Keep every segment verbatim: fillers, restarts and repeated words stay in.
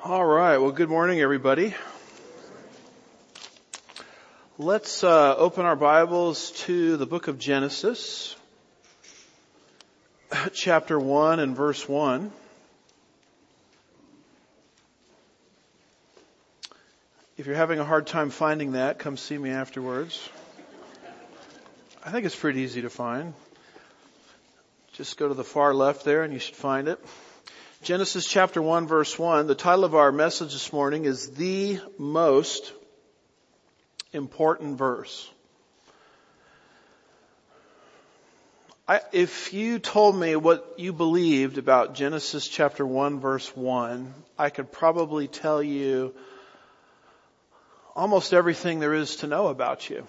All right. Well, good morning, everybody. Let's uh, open our Bibles to the book of Genesis, chapter one and verse one. If you're having a hard time finding that, come see me afterwards. I think it's pretty easy to find. Just go to the far left there and you should find it. Genesis chapter one verse one, the title of our message this morning is The Most Important Verse. I, if you told me what you believed about Genesis chapter one verse one, I could probably tell you almost everything there is to know about you.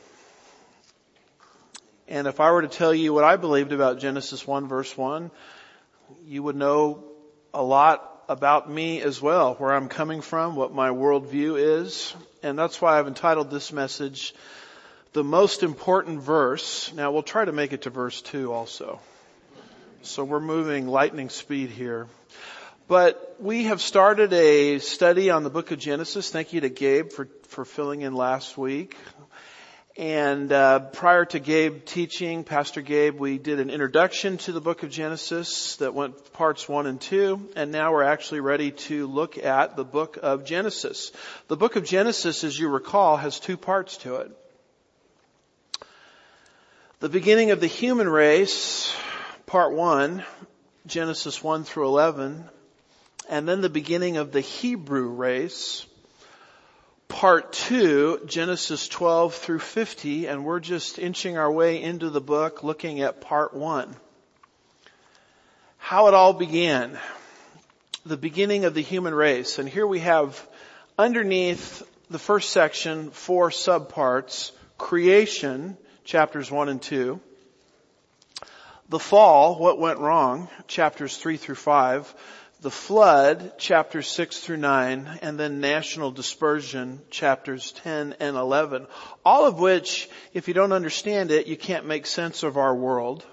And if I were to tell you what I believed about Genesis one verse one, you would know a lot about me as well, where I'm coming from, what my worldview is. And that's why I've entitled this message, The Most Important Verse. Now we'll try to make it to verse two also. So we're moving lightning speed here. But we have started a study on the book of Genesis. Thank you to Gabe for, for filling in last week. And uh, prior to Gabe teaching, Pastor Gabe, we did an introduction to the book of Genesis that went parts one and two, and now we're actually ready to look at the book of Genesis. The book of Genesis, as you recall, has two parts to it. The beginning of the human race, part one, Genesis one through eleven, and then the beginning of the Hebrew race, part two, Genesis twelve through fifty, and we're just inching our way into the book looking at part one. How it all began. The beginning of the human race. And here we have underneath the first section four subparts. Creation, chapters one and two. The fall, what went wrong, chapters three through five. The flood, chapters six through nine, and then national dispersion, chapters ten and eleven. All of which, if you don't understand it, you can't make sense of our world.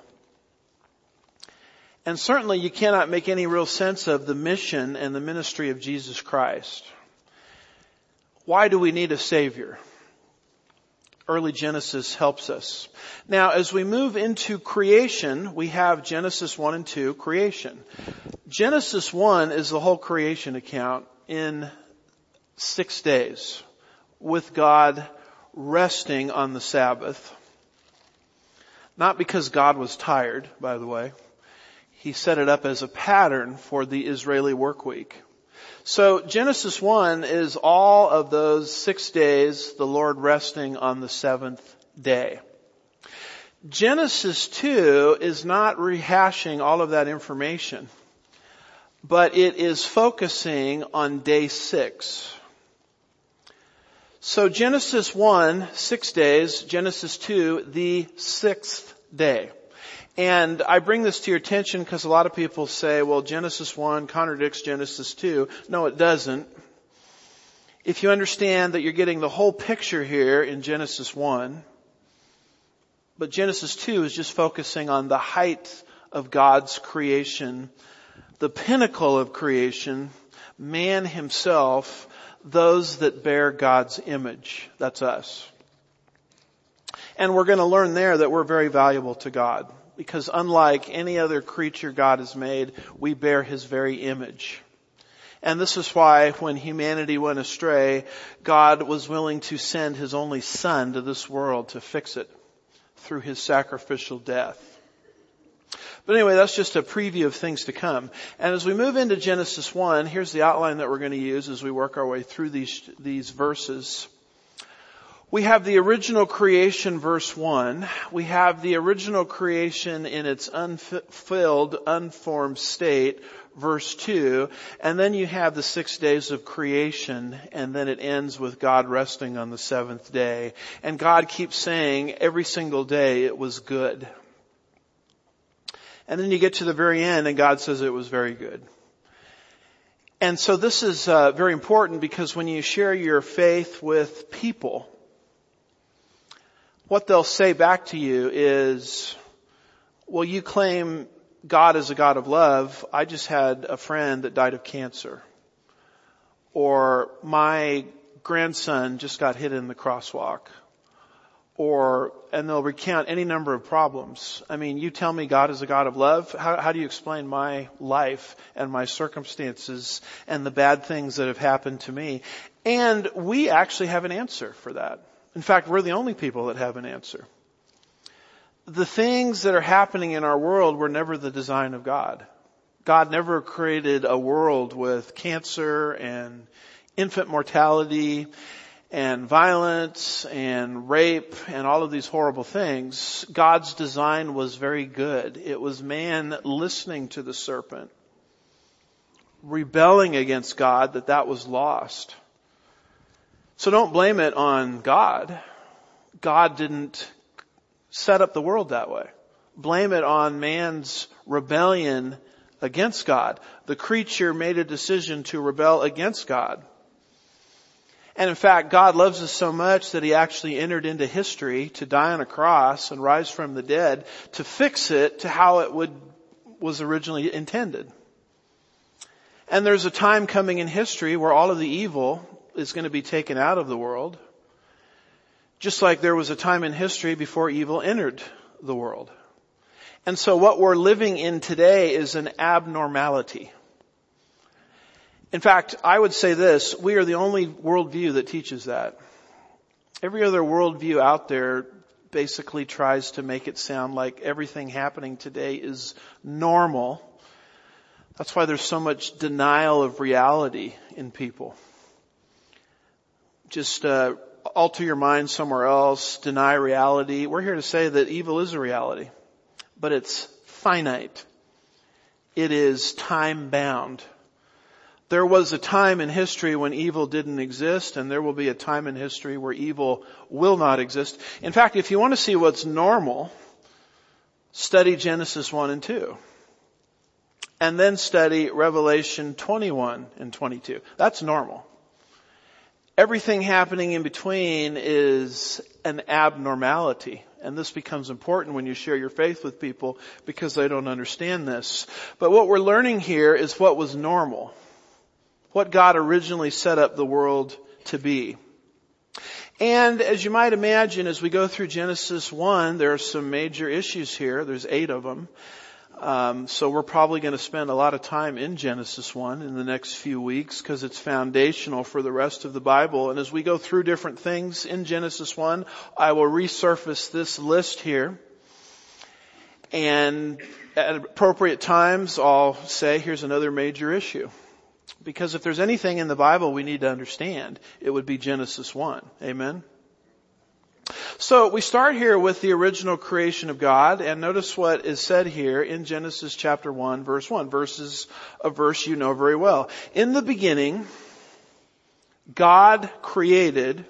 And certainly you cannot make any real sense of the mission and the ministry of Jesus Christ. Why do we need a Savior? Early Genesis helps us. Now, as we move into creation, we have Genesis one and two, creation. Genesis one is the whole creation account in six days, with God resting on the Sabbath. Not because God was tired, by the way. He set it up as a pattern for the Israeli work week. So Genesis one is all of those six days, the Lord resting on the seventh day. Genesis two is not rehashing all of that information, but it is focusing on day six. So Genesis one, six days, Genesis two, the sixth day. And I bring this to your attention because a lot of people say, well, Genesis one contradicts Genesis two. No, it doesn't. If you understand that you're getting the whole picture here in Genesis one, but Genesis two is just focusing on the height of God's creation, the pinnacle of creation, man himself, those that bear God's image. That's us. And we're going to learn there that we're very valuable to God. Because unlike any other creature God has made, we bear His very image. And this is why when humanity went astray, God was willing to send His only Son to this world to fix it through His sacrificial death. But anyway, that's just a preview of things to come. And as we move into Genesis one, here's the outline that we're going to use as we work our way through these, these verses. We have the original creation, verse one. We have the original creation in its unfilled, unformed state, verse two. And then you have the six days of creation, and then it ends with God resting on the seventh day. And God keeps saying every single day it was good. And then you get to the very end, and God says it was very good. And so this is uh, very important because when you share your faith with people, what they'll say back to you is, well, you claim God is a God of love. I just had a friend that died of cancer. or my grandson just got hit in the crosswalk, or, and they'll recount any number of problems. I mean, you tell me God is a God of love. How, how do you explain my life and my circumstances and the bad things that have happened to me? And we actually have an answer for that. In fact, we're the only people that have an answer. The things that are happening in our world were never the design of God. God never created a world with cancer and infant mortality and violence and rape and all of these horrible things. God's design was very good. It was man listening to the serpent, rebelling against God, that that was lost. So don't blame it on God. God didn't set up the world that way. Blame it on man's rebellion against God. The creature made a decision to rebel against God. And in fact, God loves us so much that he actually entered into history to die on a cross and rise from the dead to fix it to how it would was originally intended. And there's a time coming in history where all of the evil is going to be taken out of the world. Just like there was a time in history before evil entered the world. And so what we're living in today is an abnormality. In fact, I would say this, we are the only worldview that teaches that. Every other worldview out there basically tries to make it sound like everything happening today is normal. That's why there's so much denial of reality in people. Just uh, alter your mind somewhere else, deny reality. We're here to say that evil is a reality, but it's finite. It is time-bound. There was a time in history when evil didn't exist, and there will be a time in history where evil will not exist. In fact, if you want to see what's normal, study Genesis one and two. And then study Revelation twenty-one and twenty-two. That's normal. Everything happening in between is an abnormality. And this becomes important when you share your faith with people because they don't understand this. But what we're learning here is what was normal. What God originally set up the world to be. And as you might imagine, as we go through Genesis one, there are some major issues here. There's eight of them. Um, so we're probably going to spend a lot of time in Genesis one in the next few weeks because it's foundational for the rest of the Bible. And as we go through different things in Genesis one, I will resurface this list here. And at appropriate times, I'll say, here's another major issue. Because if there's anything in the Bible we need to understand, it would be Genesis one. Amen? So we start here with the original creation of God, and notice what is said here in Genesis chapter one, verse one. Verses, a verse you know very well. In the beginning, God created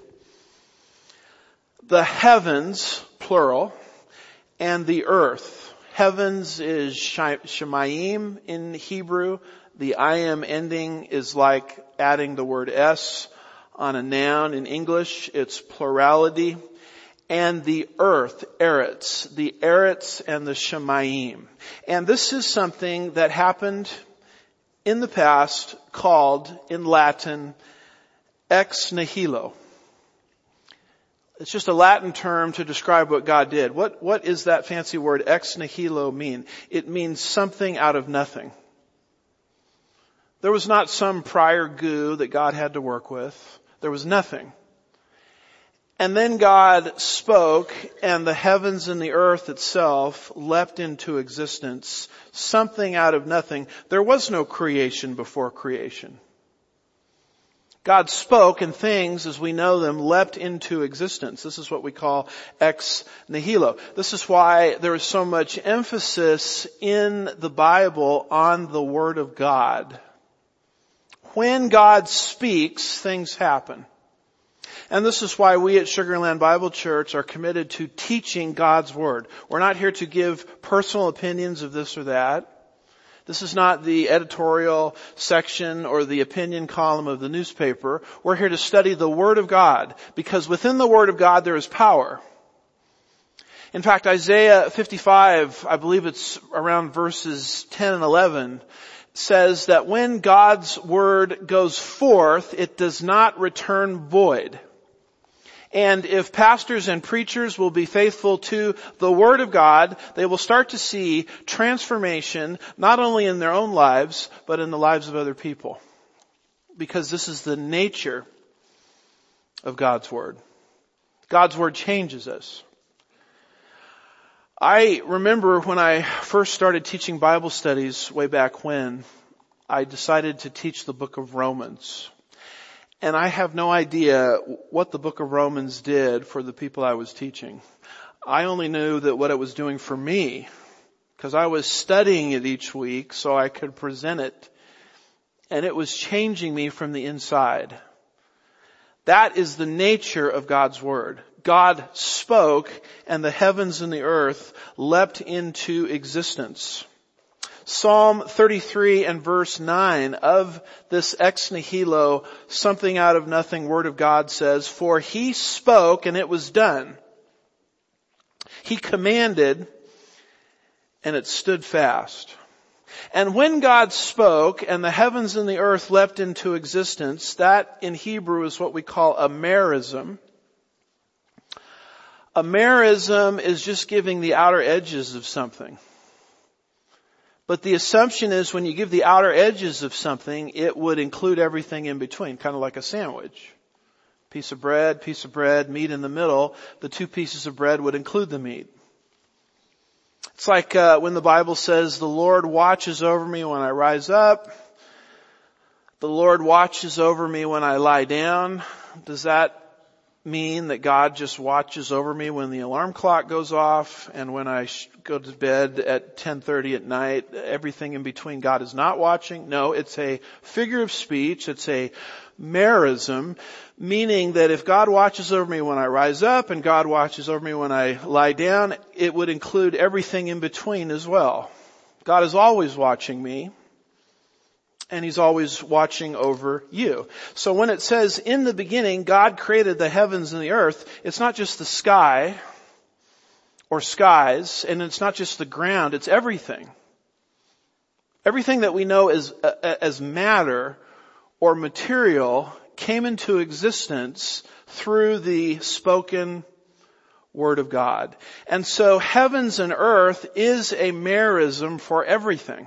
the heavens, plural, and the earth. Heavens is shemayim in Hebrew. The I am ending is like adding the word s on a noun. In English, it's plurality. And the earth, eretz, the eretz and the shemayim. And this is something that happened in the past called, in Latin, ex nihilo. It's just a Latin term to describe what God did. What, what is that fancy word ex nihilo mean? It means something out of nothing. There was not some prior goo that God had to work with. There was nothing. And then God spoke, and the heavens and the earth itself leapt into existence, something out of nothing. There was no creation before creation. God spoke, and things, as we know them, leapt into existence. This is what we call ex nihilo. This is why there is so much emphasis in the Bible on the Word of God. When God speaks, things happen. And this is why we at Sugar Land Bible Church are committed to teaching God's Word. We're not here to give personal opinions of this or that. This is not the editorial section or the opinion column of the newspaper. We're here to study the Word of God, because within the Word of God there is power. In fact, Isaiah fifty-five, I believe it's around verses ten and eleven, says that when God's word goes forth, it does not return void. And if pastors and preachers will be faithful to the Word of God, they will start to see transformation not only in their own lives, but in the lives of other people. Because this is the nature of God's Word. God's Word changes us. I remember when I first started teaching Bible studies way back when, I decided to teach the book of Romans. And I have no idea what the book of Romans did for the people I was teaching. I only knew that what it was doing for me, because I was studying it each week so I could present it. And it was changing me from the inside. That is the nature of God's Word. God spoke and the heavens and the earth leapt into existence. Psalm thirty-three and verse nine of this ex nihilo, something out of nothing word of God says, "For he spoke and it was done. He commanded and it stood fast." And when God spoke and the heavens and the earth leapt into existence, that in Hebrew is what we call a merism. A merism is just giving the outer edges of something. But the assumption is when you give the outer edges of something, it would include everything in between, kind of like a sandwich. Piece of bread, piece of bread, meat in the middle. The two pieces of bread would include the meat. It's like uh, when the Bible says, "The Lord watches over me when I rise up. The Lord watches over me when I lie down." Does that mean that God just watches over me when the alarm clock goes off and when I go to bed at ten thirty at night, everything in between God is not watching? No, it's a figure of speech. It's a merism, meaning that if God watches over me when I rise up and God watches over me when I lie down, it would include everything in between as well. God is always watching me. And He's always watching over you. So when it says, in the beginning, God created the heavens and the earth, it's not just the sky or skies, and it's not just the ground, it's everything. Everything that we know as, as matter or material came into existence through the spoken Word of God. And so heavens and earth is a merism for everything.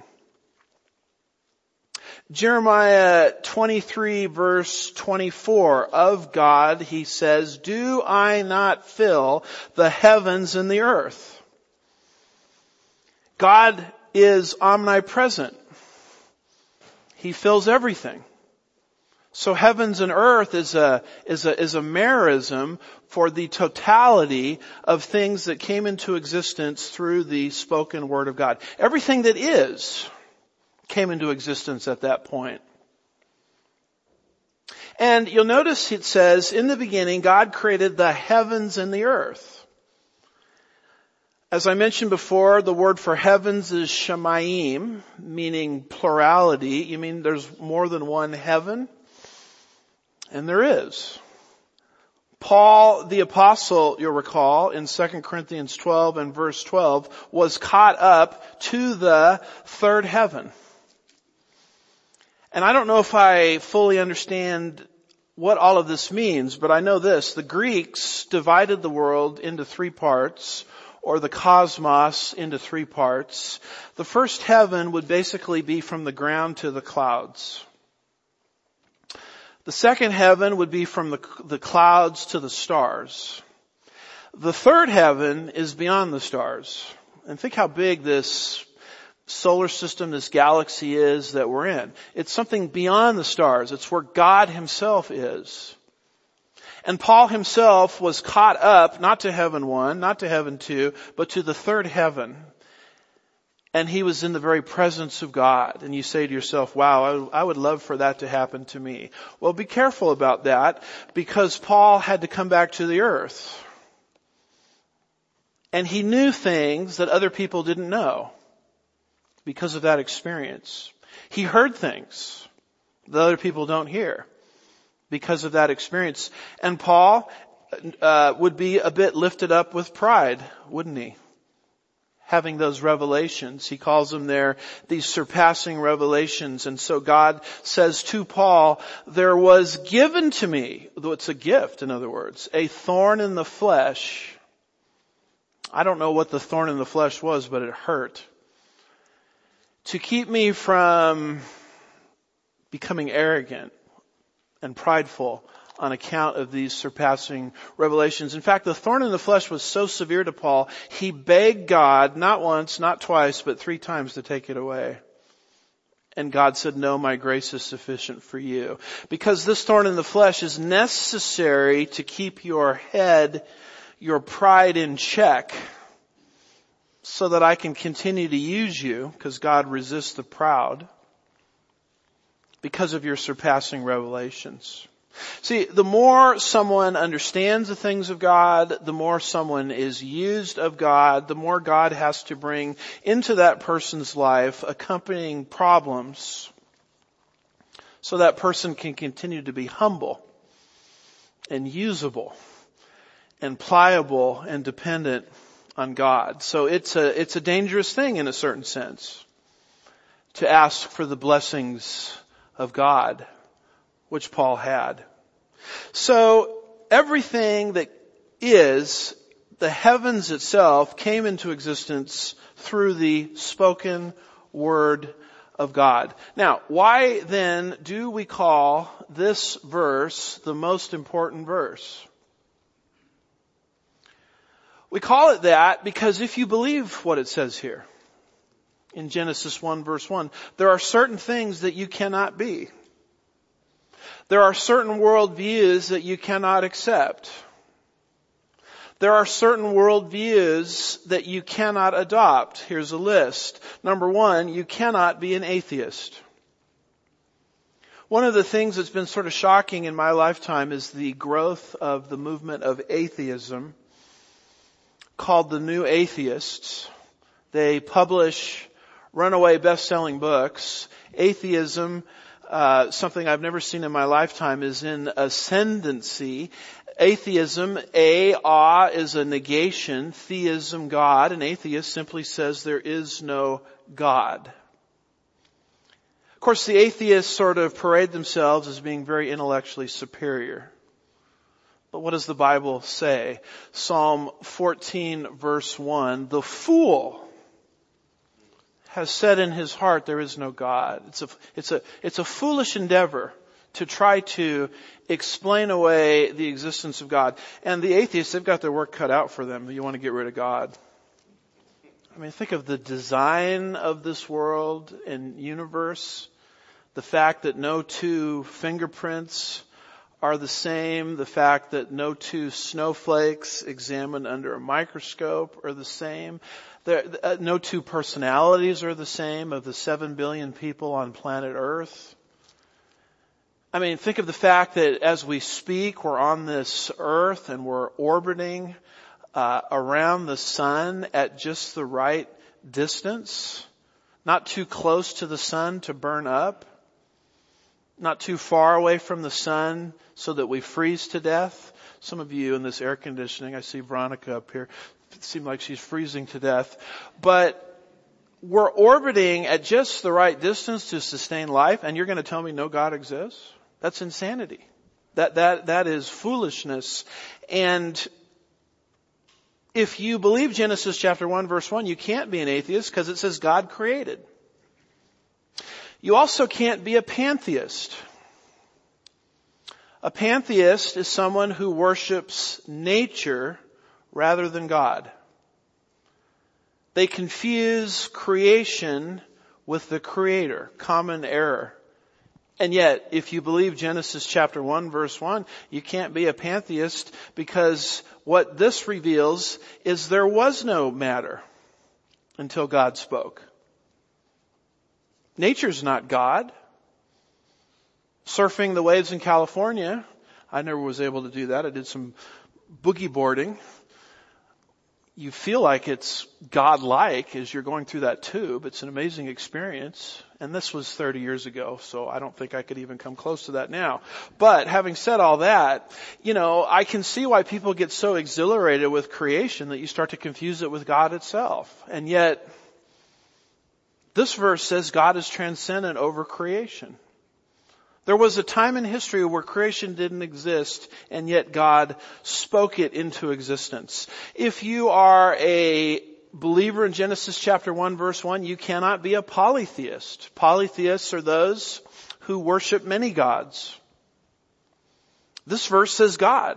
Jeremiah twenty-three verse twenty-four, of God he says, "Do I not fill the heavens and the earth?" God is omnipresent. He fills everything. So heavens and earth is a, is a, is a merism for the totality of things that came into existence through the spoken Word of God. Everything that is came into existence at that point. And you'll notice it says, in the beginning, God created the heavens and the earth. As I mentioned before, the word for heavens is shamayim, meaning plurality. You mean there's more than one heaven? And there is. Paul the apostle, you'll recall, in Second Corinthians twelve and verse twelve, was caught up to the third heaven. And I don't know if I fully understand what all of this means, but I know this. The Greeks divided the world into three parts, or the cosmos into three parts. The first heaven would basically be from the ground to the clouds. The second heaven would be from the, the clouds to the stars. The third heaven is beyond the stars. And think how big this solar system, this galaxy is that we're in. It's something beyond the stars. It's where God Himself is. And Paul himself was caught up, not to heaven one, not to heaven two, but to the third heaven. And he was in the very presence of God. And you say to yourself, wow, I would love for that to happen to me. Well, be careful about that, because Paul had to come back to the earth. And he knew things that other people didn't know because of that experience. He heard things that other people don't hear because of that experience. And Paul uh, would be a bit lifted up with pride, wouldn't he? having those revelations. He calls them there these surpassing revelations. And so God says to Paul, there was given to me, it's a gift in other words, a thorn in the flesh. I don't know what the thorn in the flesh was, but it hurt. To keep me from becoming arrogant and prideful on account of these surpassing revelations. In fact, the thorn in the flesh was so severe to Paul, he begged God, not once, not twice, but three times to take it away. And God said, no, my grace is sufficient for you. Because this thorn in the flesh is necessary to keep your head, your pride in check, so that I can continue to use you, because God resists the proud, because of your surpassing revelations. See, the more someone understands the things of God, the more someone is used of God, the more God has to bring into that person's life accompanying problems so that person can continue to be humble and usable and pliable and dependent on God. So it's a, it's a dangerous thing in a certain sense to ask for the blessings of God, which Paul had. So everything that is, the heavens itself came into existence through the spoken word of God. Now, why then do we call this verse the most important verse? We call it that because if you believe what it says here in Genesis one verse one, there are certain things that you cannot be. There are certain worldviews that you cannot accept. There are certain worldviews that you cannot adopt. Here's a list. Number one, you cannot be an atheist. One of the things that's been sort of shocking in my lifetime is the growth of the movement of atheism called the New Atheists. They publish runaway best-selling books. Atheism, uh, something I've never seen in my lifetime, is in ascendancy. Atheism, a, ah, is a negation. Theism, God. An atheist simply says there is no God. Of course, the atheists sort of parade themselves as being very intellectually superior. But what does the Bible say? Psalm fourteen verse one, the fool has said in his heart there is no God. It's a, it's a, it's a foolish endeavor to try to explain away the existence of God. And the atheists, they've got their work cut out for them. You want to get rid of God. I mean, think of the design of this world and universe. The fact that no two fingerprints are the same. The fact that no two snowflakes examined under a microscope are the same. There, uh, no two personalities are the same of the seven billion people on planet Earth. I mean, think of the fact that as we speak, we're on this earth and we're orbiting uh, around the sun at just the right distance. Not too close to the sun to burn up. Not too far away from the sun so that we freeze to death. Some of you in this air conditioning, I see Veronica up here, it seems like she's freezing to death. But we're orbiting at just the right distance to sustain life, and you're going to tell me no God exists? That's insanity. That, that, that is foolishness. And if you believe Genesis chapter one verse one, you can't be an atheist because it says God created. You also can't be a pantheist. A pantheist is someone who worships nature rather than God. They confuse creation with the Creator, common error. And yet, if you believe Genesis chapter one verse one, you can't be a pantheist because what this reveals is there was no matter until God spoke. Nature's not God. Surfing the waves in California, I never was able to do that. I did some boogie boarding. you feel like it's God-like as you're going through that tube. It's an amazing experience. And this was thirty years ago, so I don't think I could even come close to that now. But having said all that, you know, I can see why people get so exhilarated with creation that you start to confuse it with God itself. And yet, this verse says God is transcendent over creation. There was a time in history where creation didn't exist, and yet God spoke it into existence. If you are a believer in Genesis chapter one, verse one, you cannot be a polytheist. Polytheists are those who worship many gods. This verse says God.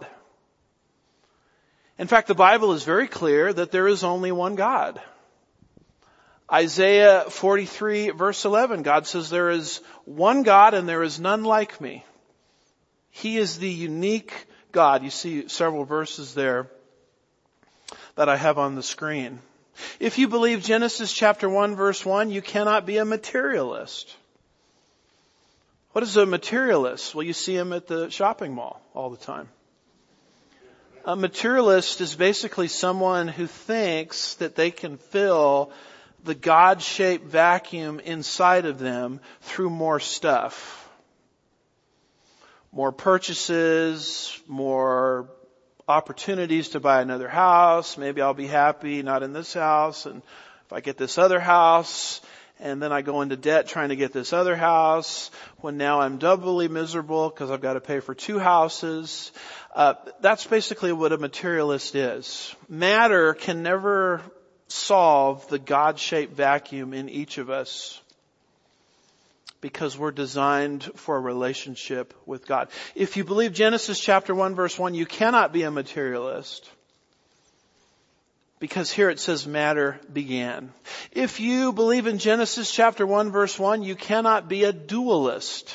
In fact, the Bible is very clear that there is only one God. Isaiah forty-three verse eleven, God says there is one God and there is none like me. He is the unique God. You see several verses there that I have on the screen. If you believe Genesis chapter one verse one, you cannot be a materialist. What is a materialist? Well, you see him at the shopping mall all the time. A materialist is basically someone who thinks that they can fill the God-shaped vacuum inside of them through more stuff. More purchases, more opportunities to buy another house. Maybe I'll be happy not in this house, and if I get this other house, and then I go into debt trying to get this other house, when now I'm doubly miserable because I've got to pay for two houses. Uh, that's basically what a materialist is. Matter can never solve the God-shaped vacuum in each of us because we're designed for a relationship with God. If you believe Genesis chapter one verse one, you cannot be a materialist because here it says matter began. If you believe in Genesis chapter one verse one, you cannot be a dualist.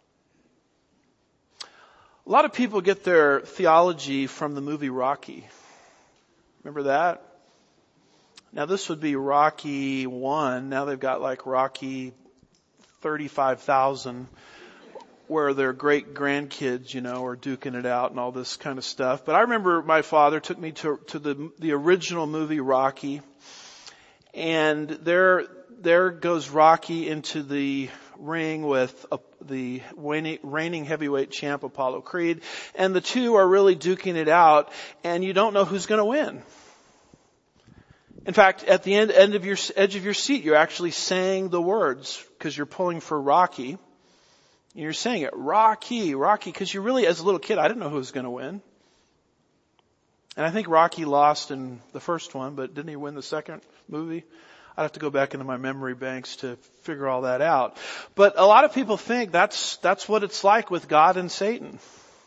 A lot of people get their theology from the movie Rocky. Remember that? Now this would be Rocky one. Now they've got like Rocky thirty-five thousand where their great grandkids, you know, are duking it out and all this kind of stuff. But I remember my father took me to, to the, the original movie Rocky. And there, there goes Rocky into the ring with uh, the reigning heavyweight champ Apollo Creed. And the two are really duking it out and you don't know who's going to win. In fact, at the end, end of your, edge of your seat, you're actually saying the words because you're pulling for Rocky. You're saying it, Rocky, Rocky, because you really, as a little kid, I didn't know who was going to win. And I think Rocky lost in the first one, but didn't he win the second movie? I'd have to go back into my memory banks to figure all that out. But a lot of people think that's, that's what it's like with God and Satan.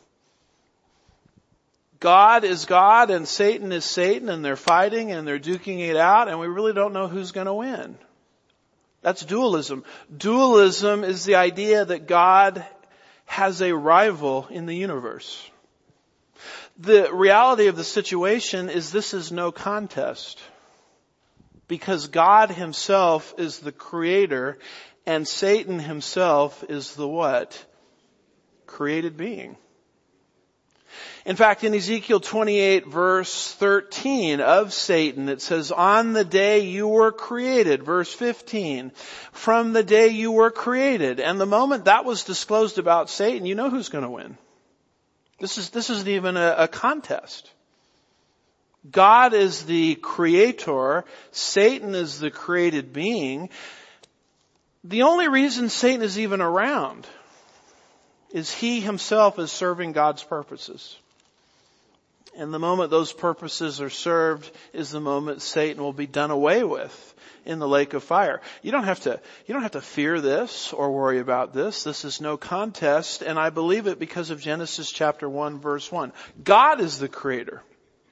God is God and Satan is Satan and they're fighting and they're duking it out and we really don't know who's going to win. That's dualism. Dualism is the idea that God has a rival in the universe. The reality of the situation is this is no contest because God himself is the creator and Satan himself is the what? Created being. In fact, in Ezekiel twenty-eight verse thirteen of Satan, it says, on the day you were created, verse fifteen, from the day you were created. And the moment that was disclosed about Satan, you know who's going to win. This is, this isn't even a, a contest. God is the creator. Satan is the created being. The only reason Satan is even around is he himself is serving God's purposes. And the moment those purposes are served is the moment Satan will be done away with in the lake of fire. You don't have to, you don't have to fear this or worry about this. This is no contest, and I believe it because of Genesis chapter one verse one. God is the creator.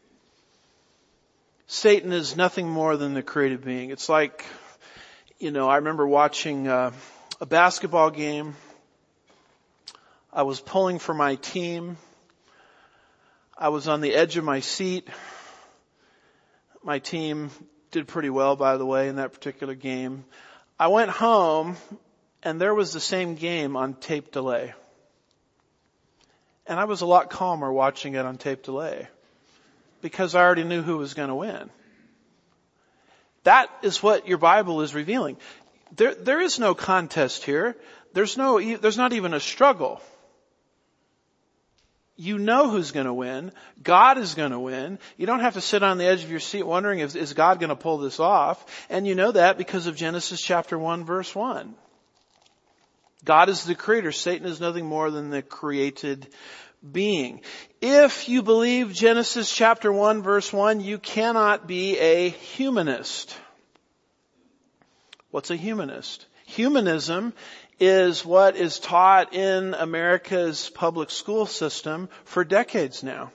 Satan is nothing more than the created being. It's like, you know, I remember watching uh, a basketball game. I was pulling for my team. I was on the edge of my seat. My team did pretty well, by the way, in that particular game. I went home and there was the same game on tape delay. And I was a lot calmer watching it on tape delay because I already knew who was going to win. That is what your Bible is revealing. There, there is no contest here. There's no, there's not even a struggle. You know who's going to win. God is going to win. You don't have to sit on the edge of your seat wondering, if, is God going to pull this off? And you know that because of Genesis chapter one, verse one. God is the creator. Satan is nothing more than the created being. If you believe Genesis chapter one, verse one, you cannot be a humanist. What's a humanist? Humanism is what is taught in America's public school system for decades now.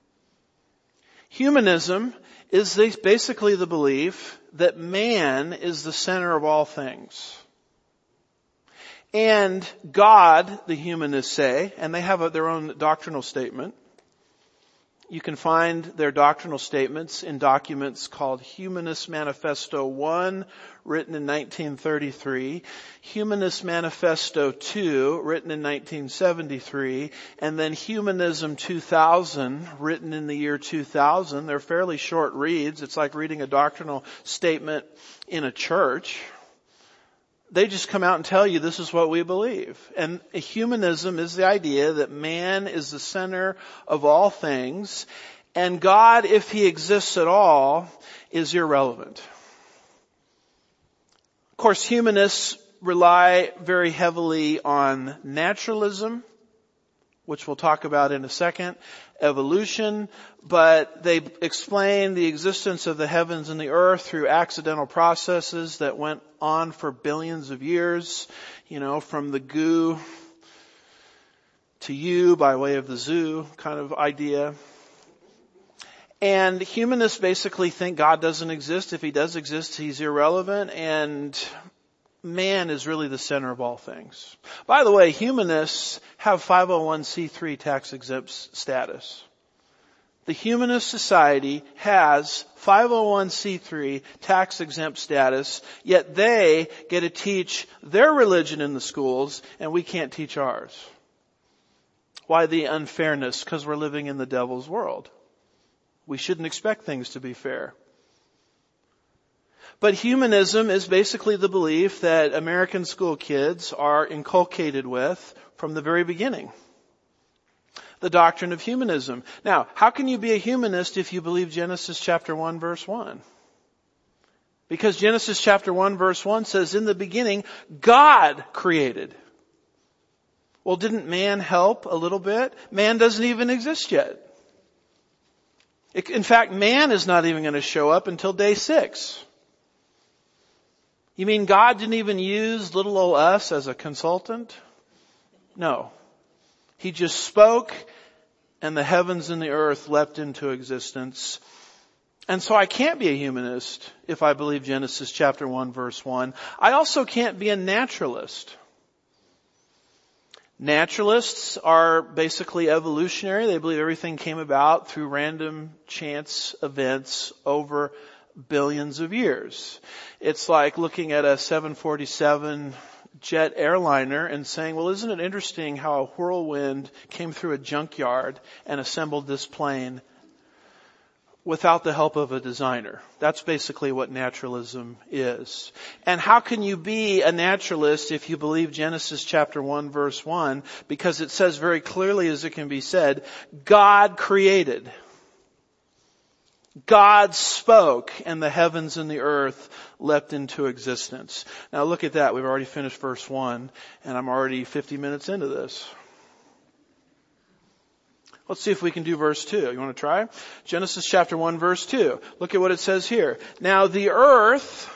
Humanism is basically the belief that man is the center of all things. And God, the humanists say, and they have a, their own doctrinal statement. You can find their doctrinal statements in documents called Humanist Manifesto one, written in nineteen thirty-three, Humanist Manifesto two, written in nineteen seventy-three, and then Humanism two thousand, written in the year two thousand. They're fairly short reads. It's like reading a doctrinal statement in a church. They just come out and tell you this is what we believe. And humanism is the idea that man is the center of all things, and God, if he exists at all, is irrelevant. Of course, humanists rely very heavily on naturalism, which we'll talk about in a second, evolution, but they explain the existence of the heavens and the earth through accidental processes that went on for billions of years, you know, from the goo to you by way of the zoo kind of idea. And humanists basically think God doesn't exist. If he does exist, he's irrelevant, and man is really the center of all things. By the way, humanists have five oh one c three tax exempt status. The Humanist Society has five oh one c three tax exempt status, yet they get to teach their religion in the schools and we can't teach ours. Why the unfairness? Because we're living in the devil's world. We shouldn't expect things to be fair. But humanism is basically the belief that American school kids are inculcated with from the very beginning. The doctrine of humanism. Now, how can you be a humanist if you believe Genesis chapter one, verse one? Because Genesis chapter one, verse one says, in the beginning, God created. Well, didn't man help a little bit? Man doesn't even exist yet. In fact, man is not even going to show up until day six. You mean God didn't even use little old us as a consultant? No. He just spoke and the heavens and the earth leapt into existence. And so I can't be a humanist if I believe Genesis chapter one, verse one. I also can't be a naturalist. Naturalists are basically evolutionary. They believe everything came about through random chance events over billions of years. It's like looking at a seven forty-seven jet airliner and saying, well, isn't it interesting how a whirlwind came through a junkyard and assembled this plane without the help of a designer? That's basically what naturalism is. And how can you be a naturalist if you believe Genesis chapter one, verse one? Because it says very clearly, as it can be said, God created. God spoke and the heavens and the earth leapt into existence. Now look at that. We've already finished verse one and I'm already fifty minutes into this. Let's see if we can do verse two. You want to try? Genesis chapter one, verse two. Look at what it says here. Now the earth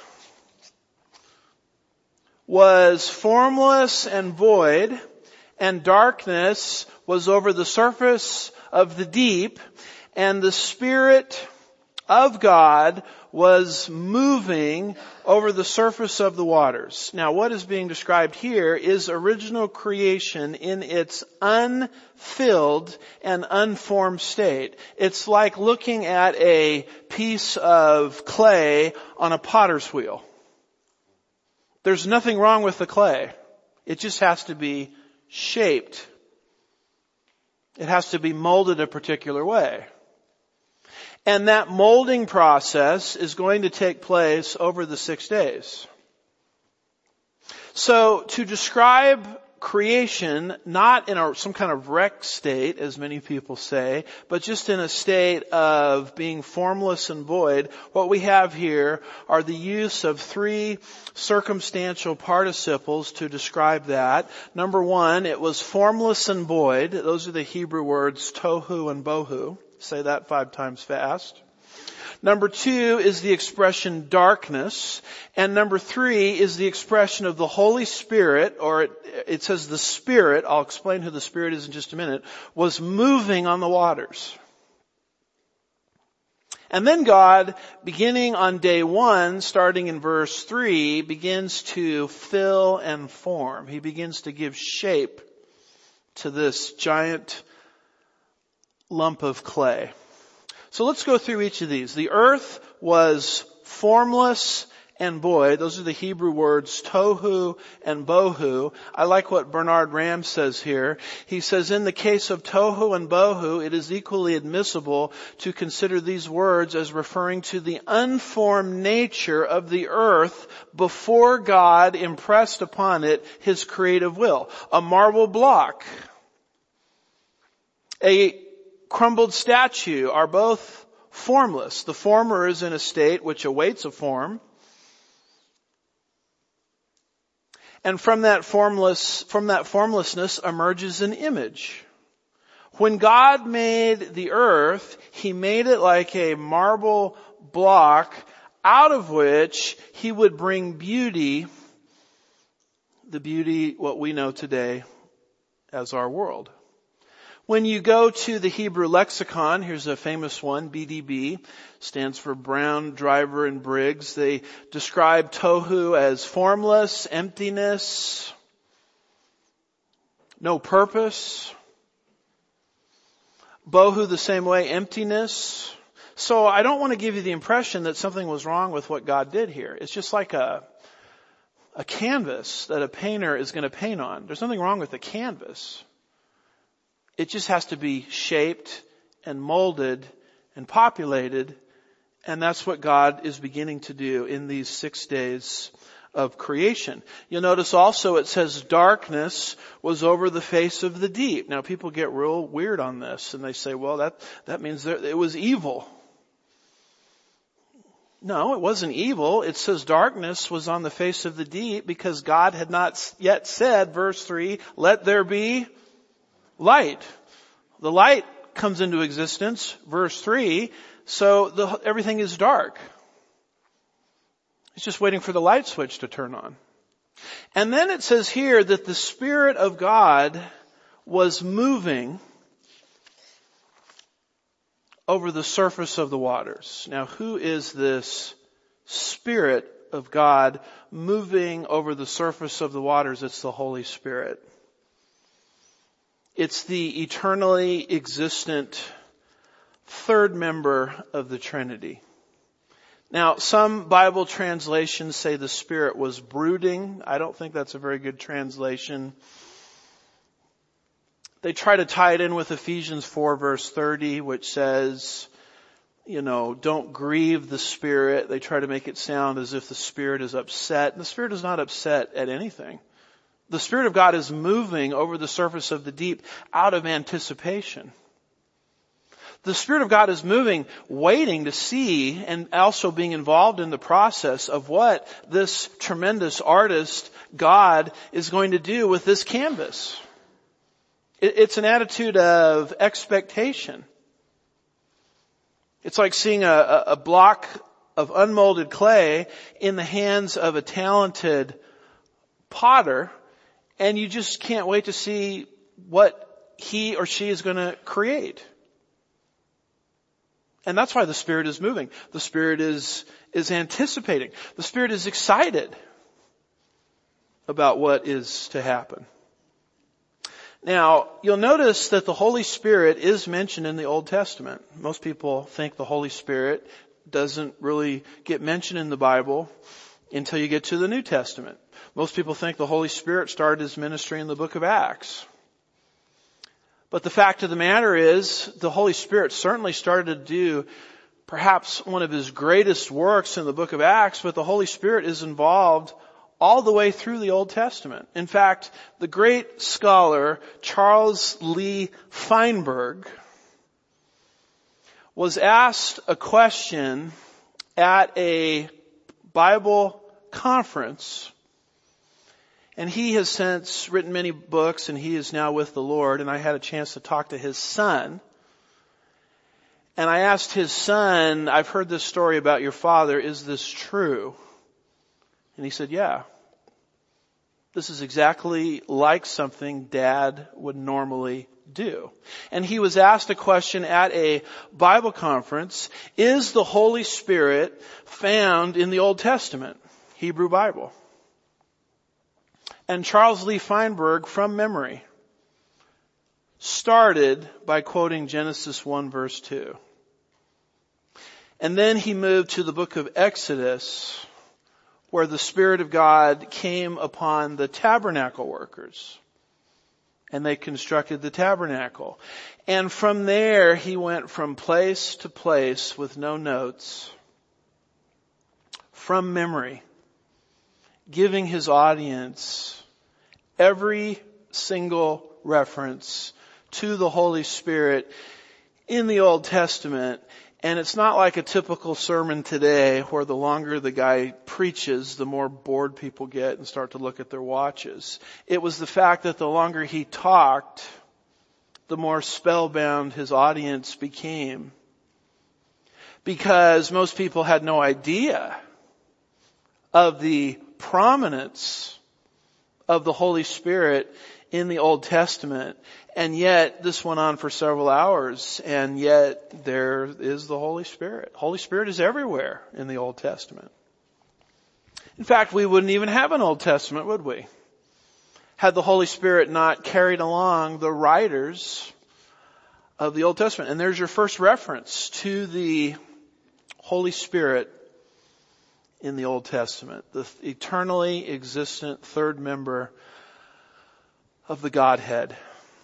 was formless and void, and darkness was over the surface of the deep, and the Spirit of God was moving over the surface of the waters. Now what is being described here is original creation in its unfilled and unformed state. It's like looking at a piece of clay on a potter's wheel. There's nothing wrong with the clay. It just has to be shaped. It has to be molded a particular way. And that molding process is going to take place over the six days. So to describe creation, not in a, some kind of wrecked state, as many people say, but just in a state of being formless and void, what we have here are the use of three circumstantial participles to describe that. Number one, it was formless and void. Those are the Hebrew words tohu and bohu. Say that five times fast. Number two is the expression darkness. And number three is the expression of the Holy Spirit, or it, it says the Spirit, I'll explain who the Spirit is in just a minute, was moving on the waters. And then God, beginning on day one, starting in verse three, begins to fill and form. He begins to give shape to this giant lump of clay. So let's go through each of these. The earth was formless and void. Those are the Hebrew words tohu and bohu. I like what Bernard Ram says here. He says, in the case of tohu and bohu, it is equally admissible to consider these words as referring to the unformed nature of the earth before God impressed upon it His creative will. A marble block, a crumbled statue are both formless. The former is in a state which awaits a form. And from that formless, from that formlessness emerges an image. When God made the earth, He made it like a marble block out of which He would bring beauty, the beauty, what we know today as our world. When you go to the Hebrew lexicon, here's a famous one, B D B, stands for Brown, Driver, and Briggs. They describe tohu as formless, emptiness, no purpose. Bohu the same way, emptiness. So I don't want to give you the impression that something was wrong with what God did here. It's just like a, a canvas that a painter is going to paint on. There's nothing wrong with the canvas. It just has to be shaped and molded and populated. And that's what God is beginning to do in these six days of creation. You'll notice also it says darkness was over the face of the deep. Now people get real weird on this and they say, well, that, that means that it was evil. No, it wasn't evil. It says darkness was on the face of the deep because God had not yet said, verse three, let there be light. The light comes into existence, verse three, so the, everything is dark. It's just waiting for the light switch to turn on. And then it says here that the Spirit of God was moving over the surface of the waters. Now, who is this Spirit of God moving over the surface of the waters? It's the Holy Spirit. It's the eternally existent third member of the Trinity. Now, some Bible translations say the Spirit was brooding. I don't think that's a very good translation. They try to tie it in with Ephesians four verse thirty, which says, you know, don't grieve the Spirit. They try to make it sound as if the Spirit is upset. And the Spirit is not upset at anything. The Spirit of God is moving over the surface of the deep out of anticipation. The Spirit of God is moving, waiting to see and also being involved in the process of what this tremendous artist, God, is going to do with this canvas. It's an attitude of expectation. It's like seeing a, a block of unmolded clay in the hands of a talented potter, and you just can't wait to see what he or she is going to create. And that's why the Spirit is moving. The Spirit is, is anticipating. The Spirit is excited about what is to happen. Now, you'll notice that the Holy Spirit is mentioned in the Old Testament. Most people think the Holy Spirit doesn't really get mentioned in the Bible until you get to the New Testament. Most people think the Holy Spirit started his ministry in the book of Acts. But the fact of the matter is, the Holy Spirit certainly started to do perhaps one of his greatest works in the book of Acts, but the Holy Spirit is involved all the way through the Old Testament. In fact, the great scholar Charles Lee Feinberg was asked a question at a Bible conference, and he has since written many books, and he is now with the Lord, and I had a chance to talk to his son. And I asked his son, I've heard this story about your father, is this true? And he said, yeah. This is exactly like something Dad would normally do. And he was asked a question at a Bible conference, is the Holy Spirit found in the Old Testament, Hebrew Bible? And Charles Lee Feinberg, from memory, started by quoting Genesis one verse two. And then he moved to the book of Exodus, where the Spirit of God came upon the tabernacle workers. And they constructed the tabernacle. And from there, he went from place to place with no notes, from memory, giving his audience every single reference to the Holy Spirit in the Old Testament. And it's not like a typical sermon today where the longer the guy preaches, the more bored people get and start to look at their watches. It was the fact that the longer he talked, the more spellbound his audience became. Because most people had no idea of the prominence of the Holy Spirit in the Old Testament. And yet, this went on for several hours, and yet there is the Holy Spirit. Holy Spirit is everywhere in the Old Testament. In fact, we wouldn't even have an Old Testament, would we? Had the Holy Spirit not carried along the writers of the Old Testament. And there's your first reference to the Holy Spirit in the Old Testament, the eternally existent third member of the Godhead.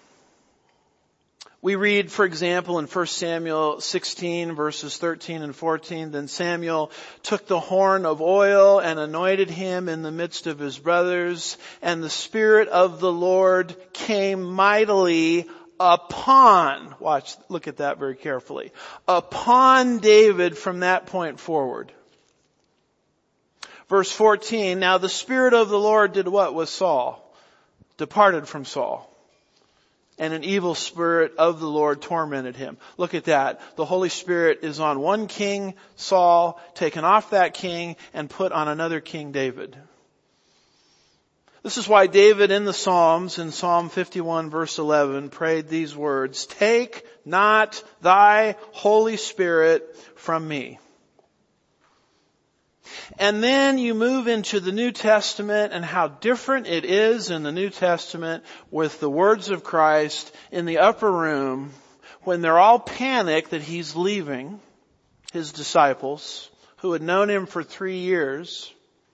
We read, for example, in First Samuel sixteen, verses thirteen and fourteen, then Samuel took the horn of oil and anointed him in the midst of his brothers, and the Spirit of the Lord came mightily upon, watch, look at that very carefully, upon David from that point forward. Verse fourteen, now the Spirit of the Lord did what with Saul? Departed from Saul. And an evil spirit of the Lord tormented him. Look at that. The Holy Spirit is on one king, Saul, taken off that king and put on another king, David. This is why David in the Psalms, in Psalm fifty-one verse eleven, prayed these words, take not thy Holy Spirit from me. And then you move into the New Testament and how different it is in the New Testament with the words of Christ in the upper room when they're all panicked that he's leaving his disciples who had known him for three years.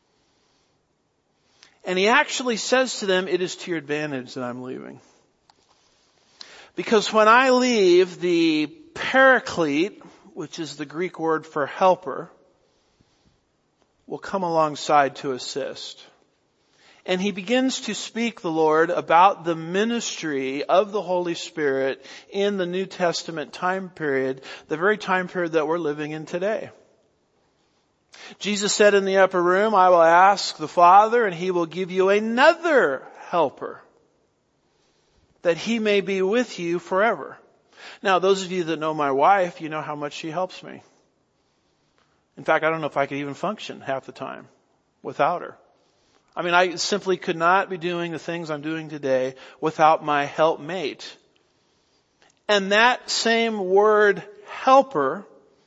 And he actually says to them, it is to your advantage that I'm leaving. Because when I leave, the Paraclete, which is the Greek word for helper, will come alongside to assist. And he begins to speak, the Lord, about the ministry of the Holy Spirit in the New Testament time period, the very time period that we're living in today. Jesus said in the upper room, I will ask the Father and he will give you another helper, that he may be with you forever. Now, those of you that know my wife, you know how much she helps me. In fact, I don't know if I could even function half the time without her. I mean, I simply could not be doing the things I'm doing today without my helpmate. And that same word, helper,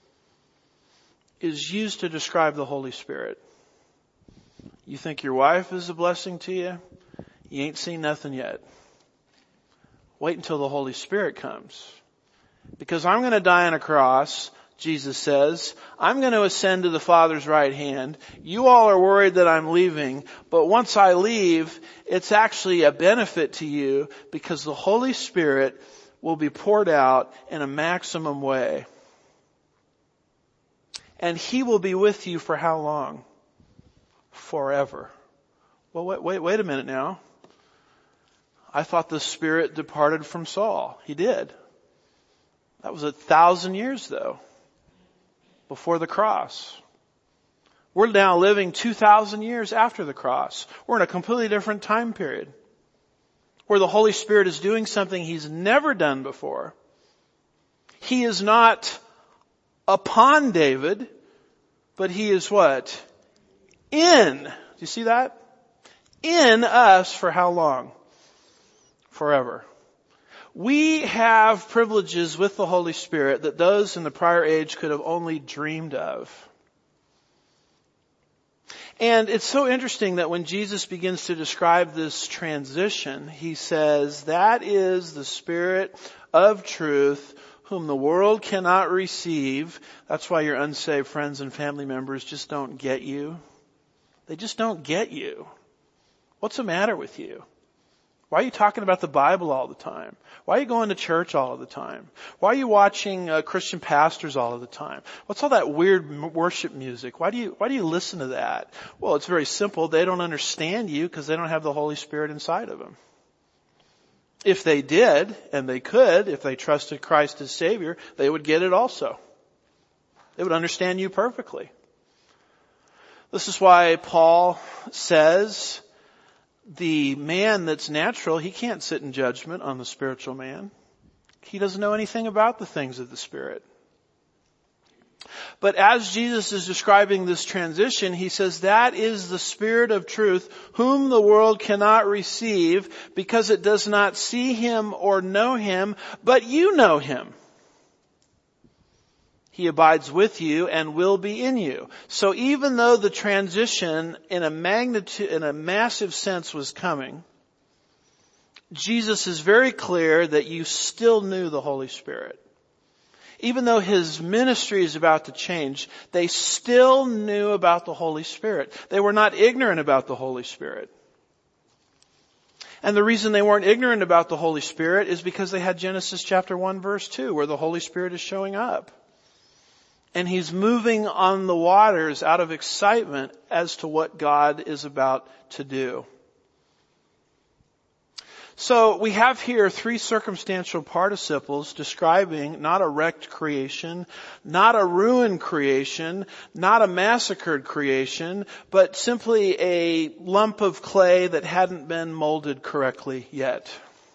is used to describe the Holy Spirit. You think your wife is a blessing to you? You ain't seen nothing yet. Wait until the Holy Spirit comes. Because I'm going to die on a cross, Jesus says, I'm going to ascend to the Father's right hand. You all are worried that I'm leaving, but once I leave, it's actually a benefit to you because the Holy Spirit will be poured out in a maximum way. And He will be with you for how long? Forever. Well, wait, wait, wait a minute now. I thought the Spirit departed from Saul. He did. That was a thousand years though, before the cross. We're now living two thousand years after the cross. We're in a completely different time period where the Holy Spirit is doing something He's never done before. He is not upon David, but He is what? In. Do you see that? In us for how long? Forever. We have privileges with the Holy Spirit that those in the prior age could have only dreamed of. And it's so interesting that when Jesus begins to describe this transition, He says, that is the Spirit of truth whom the world cannot receive. That's why your unsaved friends and family members just don't get you. They just don't get you. What's the matter with you? Why are you talking about the Bible all the time? Why are you going to church all of the time? Why are you watching uh, Christian pastors all of the time? What's all that weird m- worship music? Why do you, why do you listen to that? Well, it's very simple. They don't understand you because they don't have the Holy Spirit inside of them. If they did, and they could, if they trusted Christ as Savior, they would get it also. They would understand you perfectly. This is why Paul says, the man that's natural, he can't sit in judgment on the spiritual man. He doesn't know anything about the things of the Spirit. But as Jesus is describing this transition, He says, that is the Spirit of truth, whom the world cannot receive because it does not see Him or know Him, but you know Him. He abides with you and will be in you. So even though the transition in a magnitude, in a massive sense was coming, Jesus is very clear that you still knew the Holy Spirit. Even though His ministry is about to change, they still knew about the Holy Spirit. They were not ignorant about the Holy Spirit. And the reason they weren't ignorant about the Holy Spirit is because they had Genesis chapter one verse two, where the Holy Spirit is showing up. And He's moving on the waters out of excitement as to what God is about to do. So we have here three circumstantial participles describing not a wrecked creation, not a ruined creation, not a massacred creation, but simply a lump of clay that hadn't been molded correctly yet.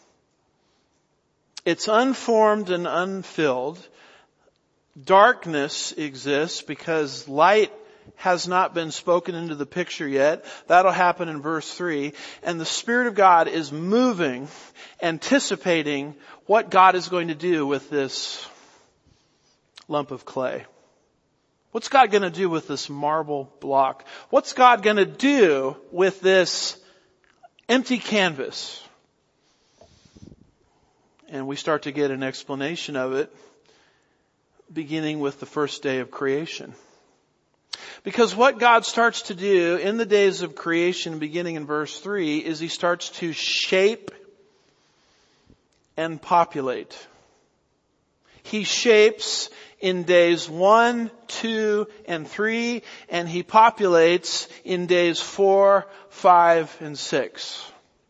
It's unformed and unfilled. Darkness exists because light has not been spoken into the picture yet. That'll happen in verse three. And the Spirit of God is moving, anticipating what God is going to do with this lump of clay. What's God going to do with this marble block? What's God going to do with this empty canvas? And we start to get an explanation of it, beginning with the first day of creation. Because what God starts to do in the days of creation, beginning in verse three, is He starts to shape and populate. He shapes in days one, two, and three, and He populates in days four, five, and six.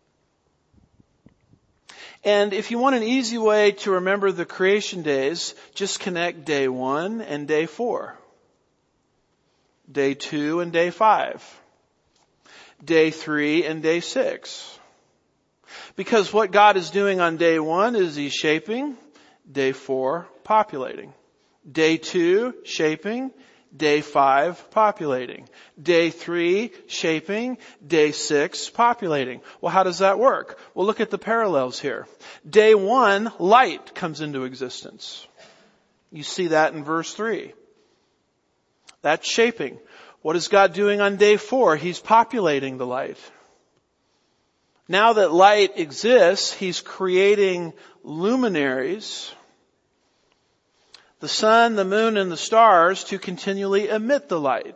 And if you want an easy way to remember the creation days, just connect day one and day four. Day two and day five. Day three and day six. Because what God is doing on day one is He's shaping. Day four, populating. Day two, shaping. Day five, populating. Day three, shaping. Day six, populating. Well, how does that work? Well, look at the parallels here. Day one, light comes into existence. You see that in verse three. That's shaping. What is God doing on day four? He's populating the light. Now that light exists, He's creating luminaries, the sun, the moon, and the stars, to continually emit the light.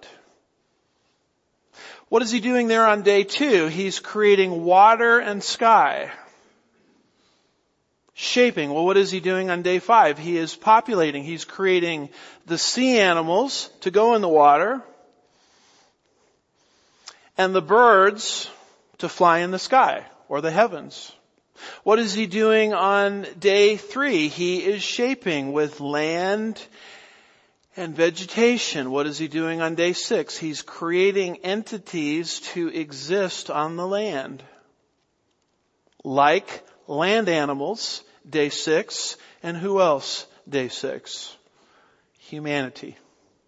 What is He doing there on day two? He's creating water and sky. shaping. Well, what is he doing on day five? He is populating. He's creating the sea animals to go in the water and the birds to fly in the sky or the heavens. What is he doing on day three? He is shaping with land and vegetation. What is he doing on day six? He's creating entities to exist on the land. Like land animals, day six. And who else, day six? Humanity.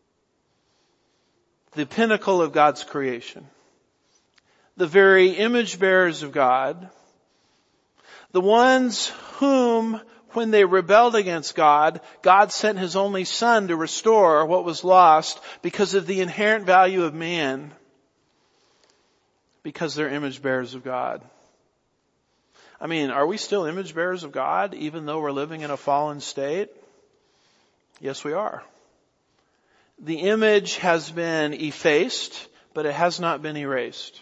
The pinnacle of God's creation. The very image bearers of God. The ones whom, when they rebelled against God, God sent His only Son to restore what was lost because of the inherent value of man. Because they're image bearers of God. I mean, are we still image bearers of God even though we're living in a fallen state? Yes, we are. The image has been effaced, but it has not been erased.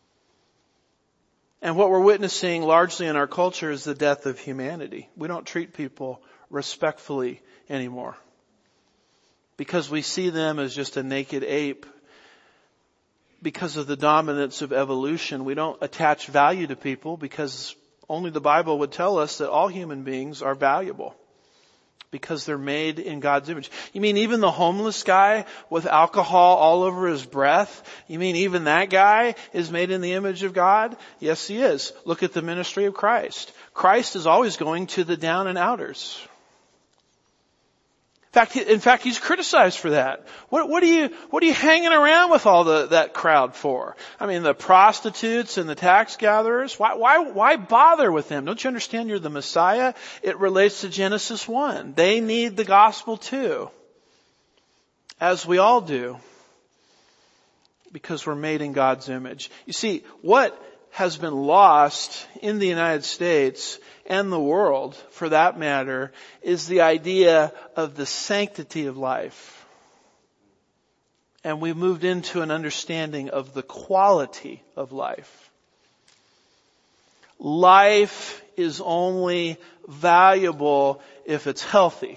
And what we're witnessing largely in our culture is the death of humanity. We don't treat people respectfully anymore because we see them as just a naked ape. Because of the dominance of evolution, we don't attach value to people because only the Bible would tell us that all human beings are valuable because they're made in God's image. You mean even the homeless guy with alcohol all over his breath? You mean even that guy is made in the image of God? Yes, he is. Look at the ministry of Christ. Christ is always going to the down and outers. In fact, in fact, he's criticized for that. What, what are you, what are you hanging around with all the, that crowd for? I mean, the prostitutes and the tax gatherers. Why, why, why bother with them? Don't you understand you're the Messiah? It relates to Genesis one. They need the gospel too. As we all do. Because we're made in God's image. You see, what has been lost in the United States and the world, for that matter, is the idea of the sanctity of life. And we moved into an understanding of the quality of life. Life is only valuable if it's healthy.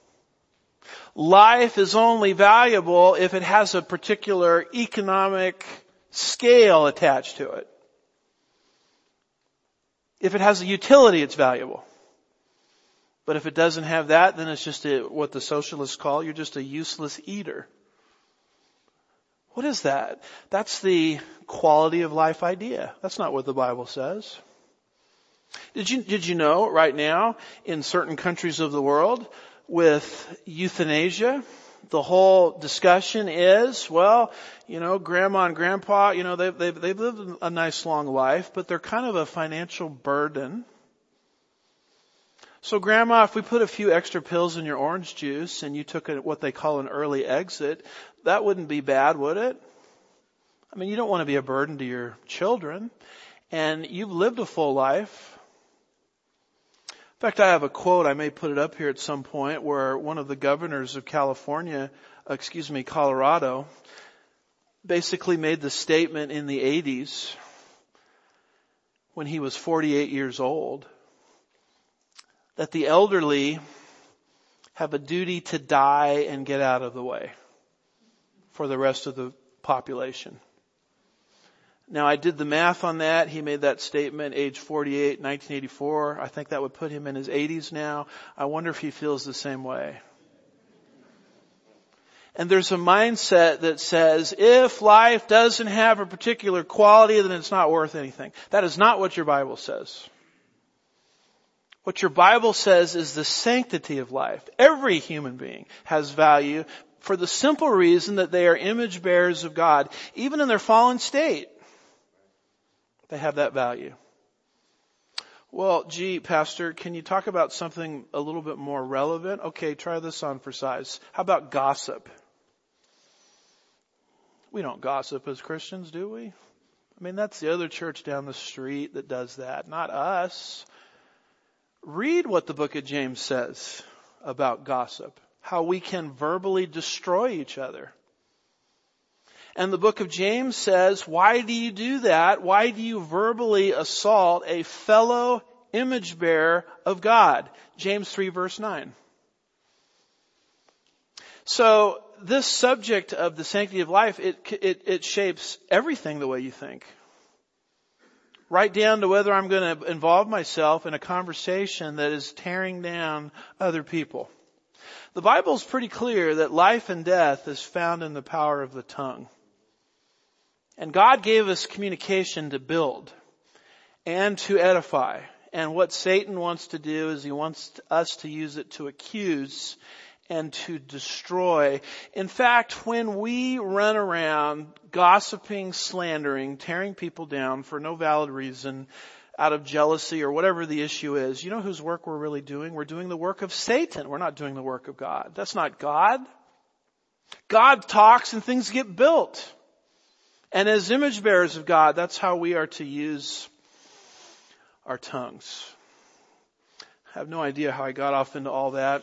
Life is only valuable if it has a particular economic scale attached to it. If it has a utility, it's valuable. But if it doesn't have that, then it's just a, what the socialists call, you're just a useless eater. What is that? That's the quality of life idea. That's not what the Bible says. Did you, did you know right now in certain countries of the world with euthanasia, the whole discussion is, well, you know, grandma and grandpa, you know, they've, they've, they've lived a nice long life, but they're kind of a financial burden. So grandma, if we put a few extra pills in your orange juice and you took a, what they call an early exit, that wouldn't be bad, would it? I mean, you don't want to be a burden to your children, and you've lived a full life. In fact, I have a quote, I may put it up here at some point, where one of the governors of California, excuse me, Colorado, basically made the statement in the eighties, when he was forty-eight years old, that the elderly have a duty to die and get out of the way for the rest of the population. Now, I did the math on that. He made that statement age forty-eight, nineteen eighty-four. I think that would put him in his eighties now. I wonder if he feels the same way. And there's a mindset that says if life doesn't have a particular quality, then it's not worth anything. That is not what your Bible says. What your Bible says is the sanctity of life. Every human being has value for the simple reason that they are image bearers of God, even in their fallen state. They have that value. Well, gee, Pastor, can you talk about something a little bit more relevant? Okay, try this on for size. How about gossip? We don't gossip as Christians, do we? I mean, that's the other church down the street that does that, not us. Read what the book of James says about gossip, how we can verbally destroy each other. And the book of James says, why do you do that? Why do you verbally assault a fellow image bearer of God. James three verse nine. So this subject of the sanctity of life, it, it, it shapes everything the way you think. Right down to whether I'm going to involve myself in a conversation that is tearing down other people. The Bible is pretty clear that life and death is found in the power of the tongue. And God gave us communication to build and to edify. And what Satan wants to do is he wants us to use it to accuse and to destroy. In fact, when we run around gossiping, slandering, tearing people down for no valid reason, out of jealousy or whatever the issue is, you know whose work we're really doing? We're doing the work of Satan. We're not doing the work of God. That's not God. God talks and things get built. And as image bearers of God, that's how we are to use our tongues. I have no idea how I got off into all that.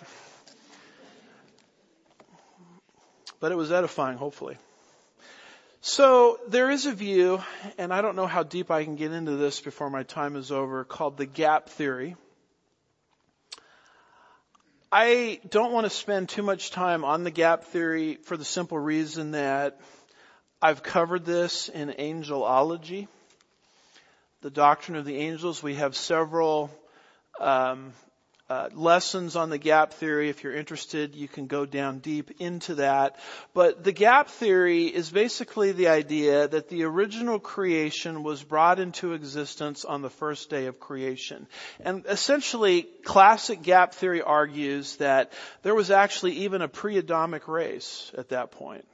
But it was edifying, hopefully. So there is a view, and I don't know how deep I can get into this before my time is over, called the gap theory. I don't want to spend too much time on the gap theory for the simple reason that I've covered this in angelology, the doctrine of the angels. We have several um, uh, lessons on the gap theory. If you're interested, you can go down deep into that. But the gap theory is basically the idea that the original creation was brought into existence on the first day of creation. And essentially, classic gap theory argues that there was actually even a pre-Adamic race at that point.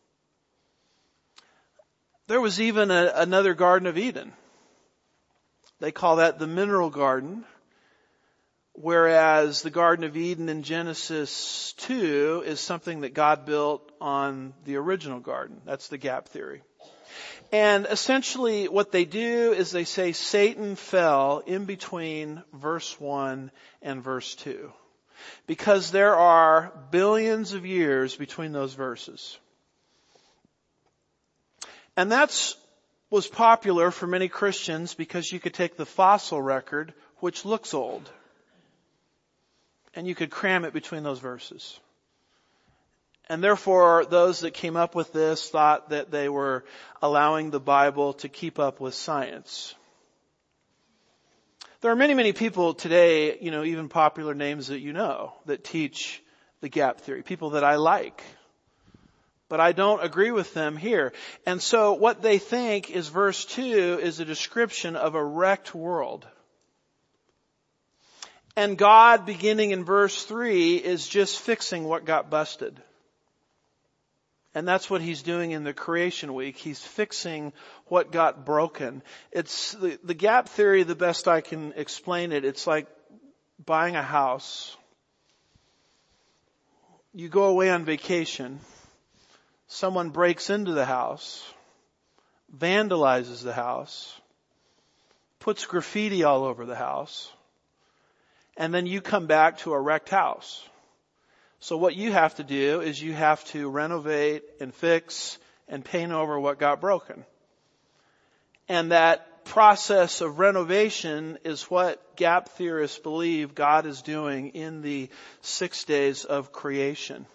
There was even a, another Garden of Eden. They call that the mineral garden. Whereas the Garden of Eden in Genesis two is something that God built on the original garden. That's the gap theory. And essentially what they do is they say Satan fell in between verse one and verse two. Because there are billions of years between those verses. And that's was popular for many Christians because you could take the fossil record, which looks old, and you could cram it between those verses. And therefore, those that came up with this thought that they were allowing the Bible to keep up with science. There are many, many people today, you know, even popular names that you know, that teach the gap theory. People that I like. But I don't agree with them here. And so what they think is verse two is a description of a wrecked world. And God, beginning in verse three, is just fixing what got busted. And that's what He's doing in the creation week. He's fixing what got broken. It's the, the gap theory, the best I can explain it, it's like buying a house. You go away on vacation. Someone breaks into the house, vandalizes the house, puts graffiti all over the house, and then you come back to a wrecked house. So what you have to do is you have to renovate and fix and paint over what got broken. And that process of renovation is what gap theorists believe God is doing in the six days of creation.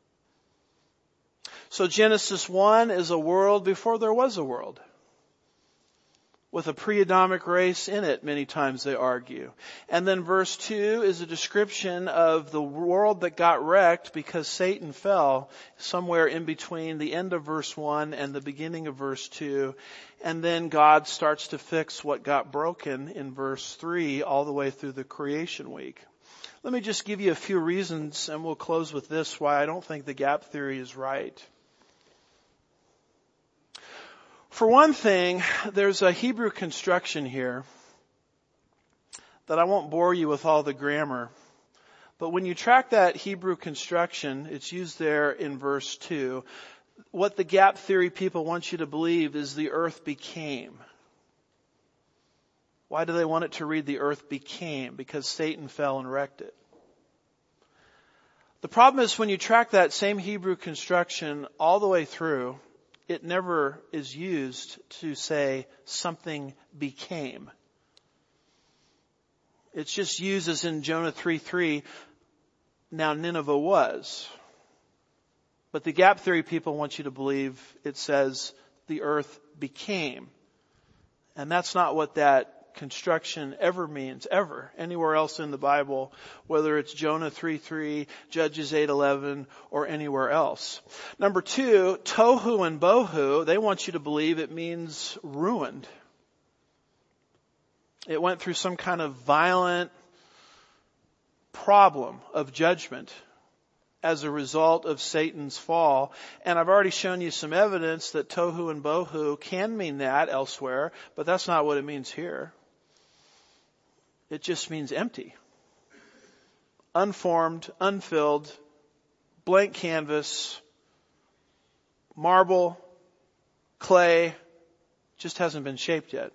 So Genesis one is a world before there was a world. With a pre-Adamic race in it, many times they argue. And then verse two is a description of the world that got wrecked because Satan fell somewhere in between the end of verse one and the beginning of verse two. And then God starts to fix what got broken in verse three all the way through the creation week. Let me just give you a few reasons, and we'll close with this, why I don't think the gap theory is right. For one thing, there's a Hebrew construction here that I won't bore you with all the grammar. But when you track that Hebrew construction, it's used there in verse two. What the gap theory people want you to believe is the earth became. Why do they want it to read the earth became? Because Satan fell and wrecked it. The problem is when you track that same Hebrew construction all the way through, it never is used to say something became. It's just used as in Jonah three three, now Nineveh was. But the gap theory people want you to believe it says the earth became. And that's not what that construction ever means, ever, anywhere else in the Bible, whether it's Jonah three three, Judges eight eleven, or anywhere else. Number two, tohu and bohu, they want you to believe it means ruined. It went through some kind of violent problem of judgment as a result of Satan's fall. And I've already shown you some evidence that tohu and bohu can mean that elsewhere, but that's not what it means here. It just means empty. Unformed, unfilled, blank canvas, marble, clay, just hasn't been shaped yet.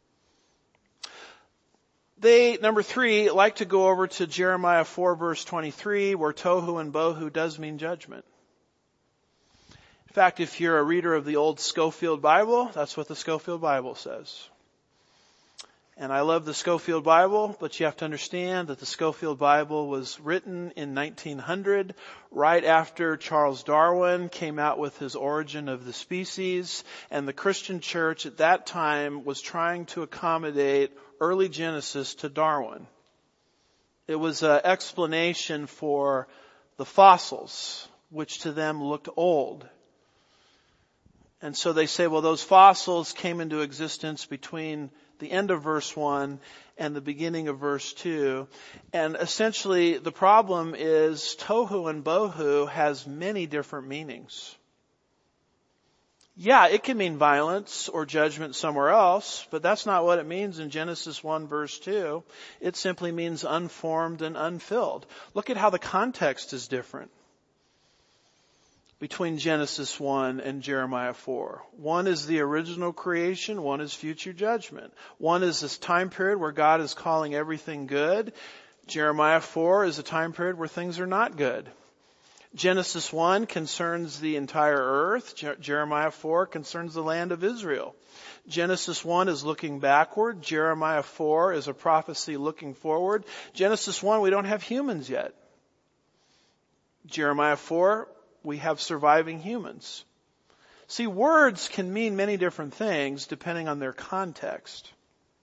They, number three, like to go over to Jeremiah four verse twenty-three, where tohu and bohu does mean judgment. In fact, if you're a reader of the old Scofield Bible, that's what the Scofield Bible says. And I love the Scofield Bible, but you have to understand that the Scofield Bible was written in nineteen hundred, right after Charles Darwin came out with his Origin of the Species, and the Christian church at that time was trying to accommodate early Genesis to Darwin. It was an explanation for the fossils, which to them looked old. And so they say, well, those fossils came into existence between the end of verse one and the beginning of verse two. And essentially the problem is tohu and bohu has many different meanings. Yeah, it can mean violence or judgment somewhere else, but that's not what it means in Genesis one verse two. It simply means unformed and unfilled. Look at how the context is different between Genesis one and Jeremiah four. One is the original creation, one is future judgment. One is this time period where God is calling everything good. Jeremiah four is a time period where things are not good. Genesis one concerns the entire earth. Je- Jeremiah four concerns the land of Israel. Genesis one is looking backward. Jeremiah four is a prophecy looking forward. Genesis one, we don't have humans yet. Jeremiah four, we have surviving humans. See, words can mean many different things depending on their context.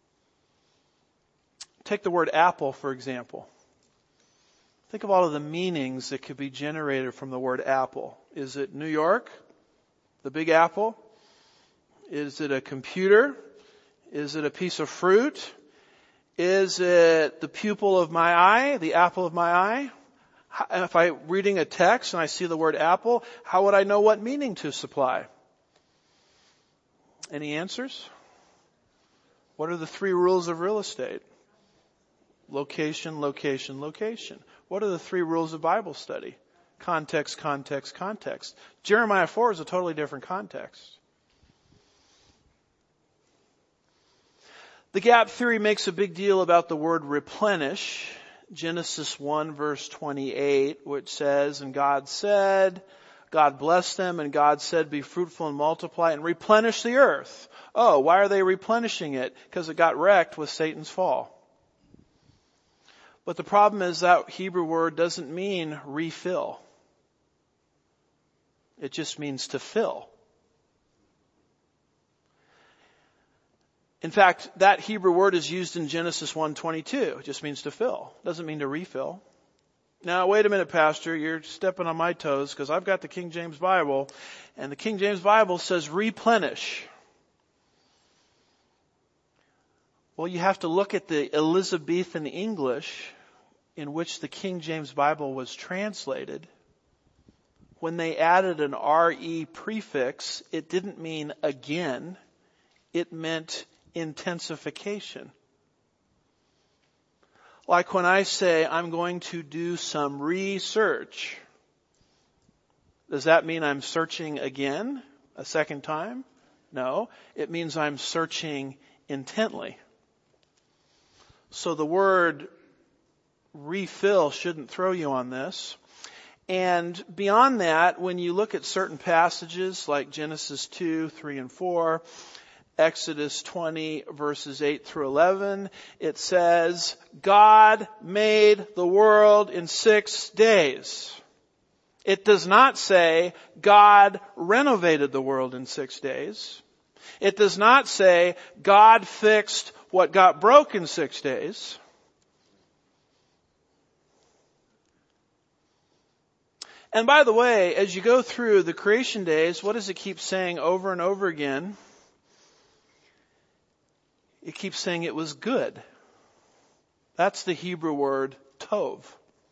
Take the word apple, for example. Think of all of the meanings that could be generated from the word apple. Is it New York? The Big Apple? Is it a computer? Is it a piece of fruit? Is it the pupil of my eye? The apple of my eye? If I'm reading a text and I see the word apple, how would I know what meaning to supply? Any answers? What are the three rules of real estate? Location, location, location. What are the three rules of Bible study? Context, context, context. Jeremiah four is a totally different context. The gap theory makes a big deal about the word replenish. Genesis one verse twenty-eight, which says, and God said, God blessed them, and God said, be fruitful and multiply and replenish the earth. Oh, why are they replenishing it? Because it got wrecked with Satan's fall. But the problem is that Hebrew word doesn't mean refill. It just means to fill. In fact, that Hebrew word is used in Genesis one twenty-two. It just means to fill. It doesn't mean to refill. Now, wait a minute, Pastor. You're stepping on my toes because I've got the King James Bible, and the King James Bible says replenish. Well, you have to look at the Elizabethan English in which the King James Bible was translated. When they added an re prefix, it didn't mean again. It meant intensification. Like when I say, I'm going to do some research. Does that mean I'm searching again, a second time? No, it means I'm searching intently. So the word refill shouldn't throw you on this. And beyond that, when you look at certain passages like Genesis two, three, and four, Exodus twenty verses eight through eleven. It says, God made the world in six days. It does not say God renovated the world in six days. It does not say God fixed what got broke in six days. And by the way, as you go through the creation days, what does it keep saying over and over again? It keeps saying it was good. That's the Hebrew word tov.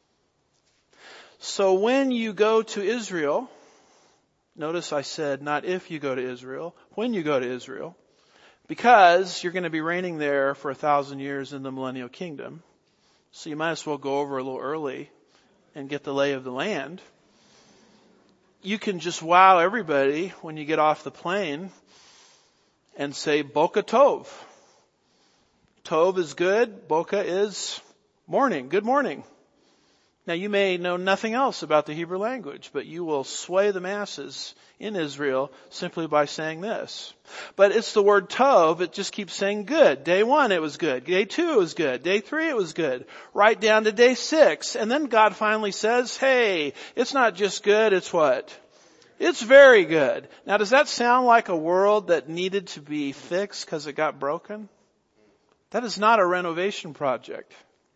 So when you go to Israel, notice I said not if you go to Israel, when you go to Israel, because you're going to be reigning there for a thousand years in the millennial kingdom. So you might as well go over a little early and get the lay of the land. You can just wow everybody when you get off the plane and say Boka Tov. Tov is good. Boka is morning. Good morning. Now you may know nothing else about the Hebrew language, but you will sway the masses in Israel simply by saying this. But it's the word tov. It just keeps saying good. Day one it was good. Day two it was good. Day three it was good. Right down to day six. And then God finally says, hey, it's not just good, it's what? It's very good. Now does that sound like a world that needed to be fixed because it got broken? That is not a renovation project.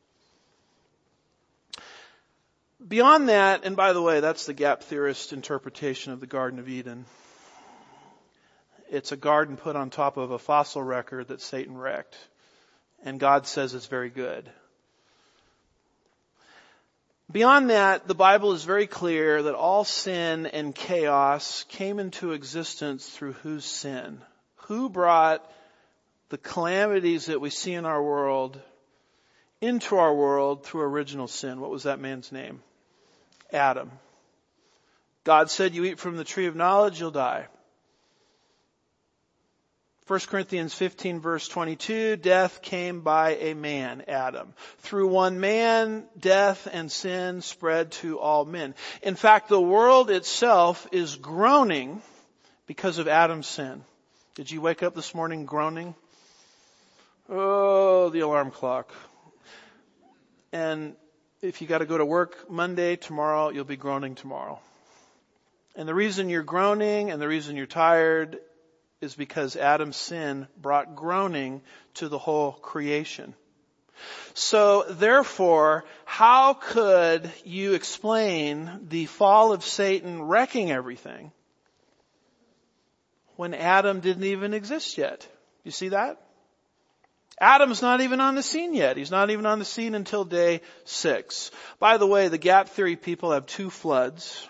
Beyond that, and by the way, that's the gap theorist interpretation of the Garden of Eden. It's a garden put on top of a fossil record that Satan wrecked. And God says it's very good. Beyond that, the Bible is very clear that all sin and chaos came into existence through whose sin? Who brought the calamities that we see in our world into our world through original sin? What was that man's name? Adam. God said, you eat from the tree of knowledge, you'll die. First Corinthians fifteen verse twenty-two, death came by a man, Adam. Through one man, death and sin spread to all men. In fact, the world itself is groaning because of Adam's sin. Did you wake up this morning groaning? Oh, the alarm clock. And if you got to go to work Monday, tomorrow, you'll be groaning tomorrow. And the reason you're groaning and the reason you're tired is because Adam's sin brought groaning to the whole creation. So therefore, how could you explain the fall of Satan wrecking everything when Adam didn't even exist yet? You see that? Adam's not even on the scene yet. He's not even on the scene until day six. By the way, the gap theory people have two floods.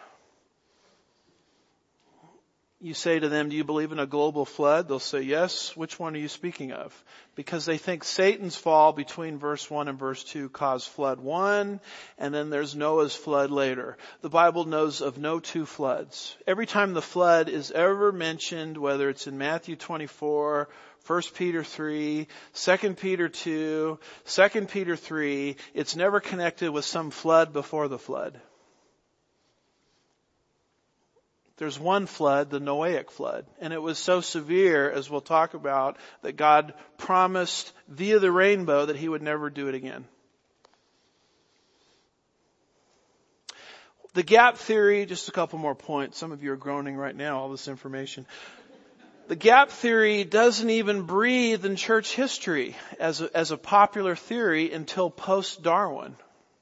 You say to them, do you believe in a global flood? They'll say, yes. Which one are you speaking of? Because they think Satan's fall between verse one and verse two caused flood one, and then there's Noah's flood later. The Bible knows of no two floods. Every time the flood is ever mentioned, whether it's in Matthew twenty-four, First Peter three, Second Peter two, Second Peter three, it's never connected with some flood before the flood. There's one flood, the Noahic flood, and it was so severe, as we'll talk about, that God promised via the rainbow that he would never do it again. The gap theory, just a couple more points. Some of you are groaning right now, all this information. The gap theory doesn't even breathe in church history as a, as a popular theory until post-Darwin.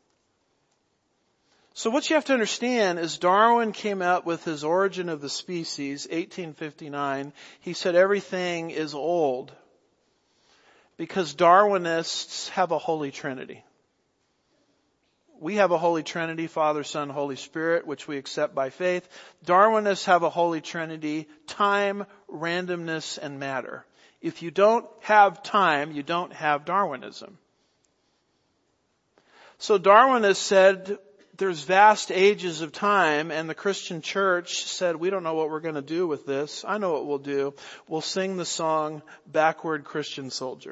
So what you have to understand is Darwin came out with his Origin of the Species, eighteen fifty-nine. He said everything is old because Darwinists have a Holy Trinity. We have a Holy Trinity, Father, Son, Holy Spirit, which we accept by faith. Darwinists have a Holy Trinity, time, randomness, and matter. If you don't have time, you don't have Darwinism. So Darwinists said there's vast ages of time, and the Christian church said, we don't know what we're going to do with this. I know what we'll do. We'll sing the song, Backward Christian Soldier.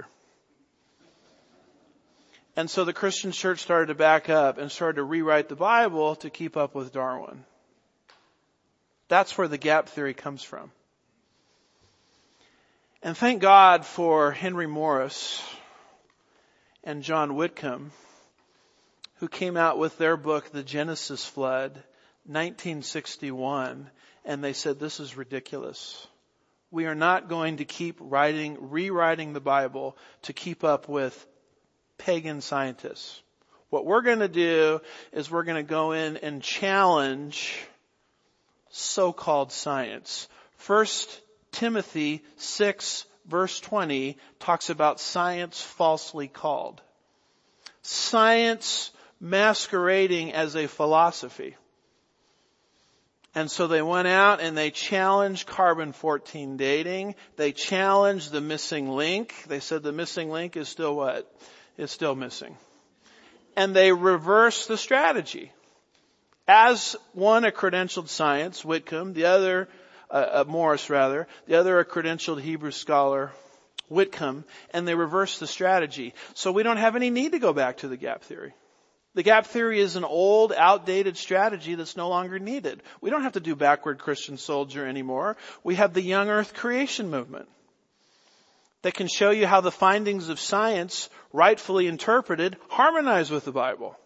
And so the Christian church started to back up and started to rewrite the Bible to keep up with Darwin. That's where the gap theory comes from. And thank God for Henry Morris and John Whitcomb, who came out with their book, The Genesis Flood, nineteen sixty-one, and they said, this is ridiculous. We are not going to keep writing, rewriting the Bible to keep up with pagan scientists. What we're going to do is we're going to go in and challenge so-called science. First Timothy six verse twenty talks about science falsely called. Science masquerading as a philosophy. And so they went out and they challenged carbon fourteen dating. They challenged the missing link. They said the missing link is still what? It's still missing. And they reversed the strategy. As one, a credentialed science, Whitcomb, the other, uh, uh, Morris rather, the other a credentialed Hebrew scholar, Whitcomb, and they reversed the strategy. So we don't have any need to go back to the gap theory. The gap theory is an old, outdated strategy that's no longer needed. We don't have to do backward Christian soldier anymore. We have the young earth creation movement that can show you how the findings of science, rightfully interpreted, harmonize with the Bible.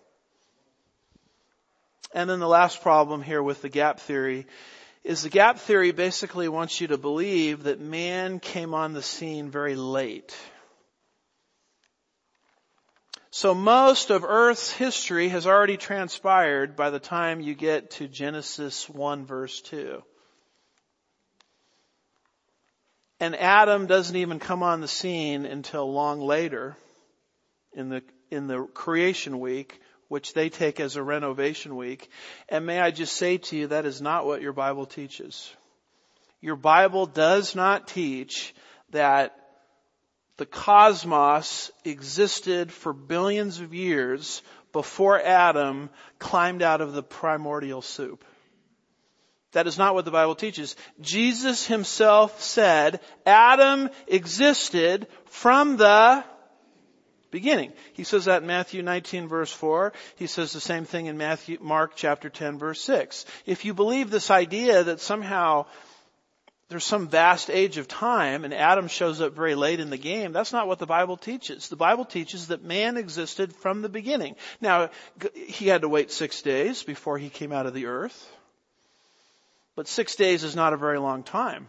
And then the last problem here with the gap theory is the gap theory basically wants you to believe that man came on the scene very late. So most of Earth's history has already transpired by the time you get to Genesis one verse two. And Adam doesn't even come on the scene until long later in the, in the creation week, which they take as a renovation week. And may I just say to you, that is not what your Bible teaches. Your Bible does not teach that the cosmos existed for billions of years before Adam climbed out of the primordial soup. That is not what the Bible teaches. Jesus himself said Adam existed from the beginning. He says that in Matthew nineteen verse four. He says the same thing in Matthew, Mark chapter ten verse six. If you believe this idea that somehow there's some vast age of time and Adam shows up very late in the game, that's not what the Bible teaches. The Bible teaches that man existed from the beginning. Now, he had to wait six days before he came out of the earth. But six days is not a very long time.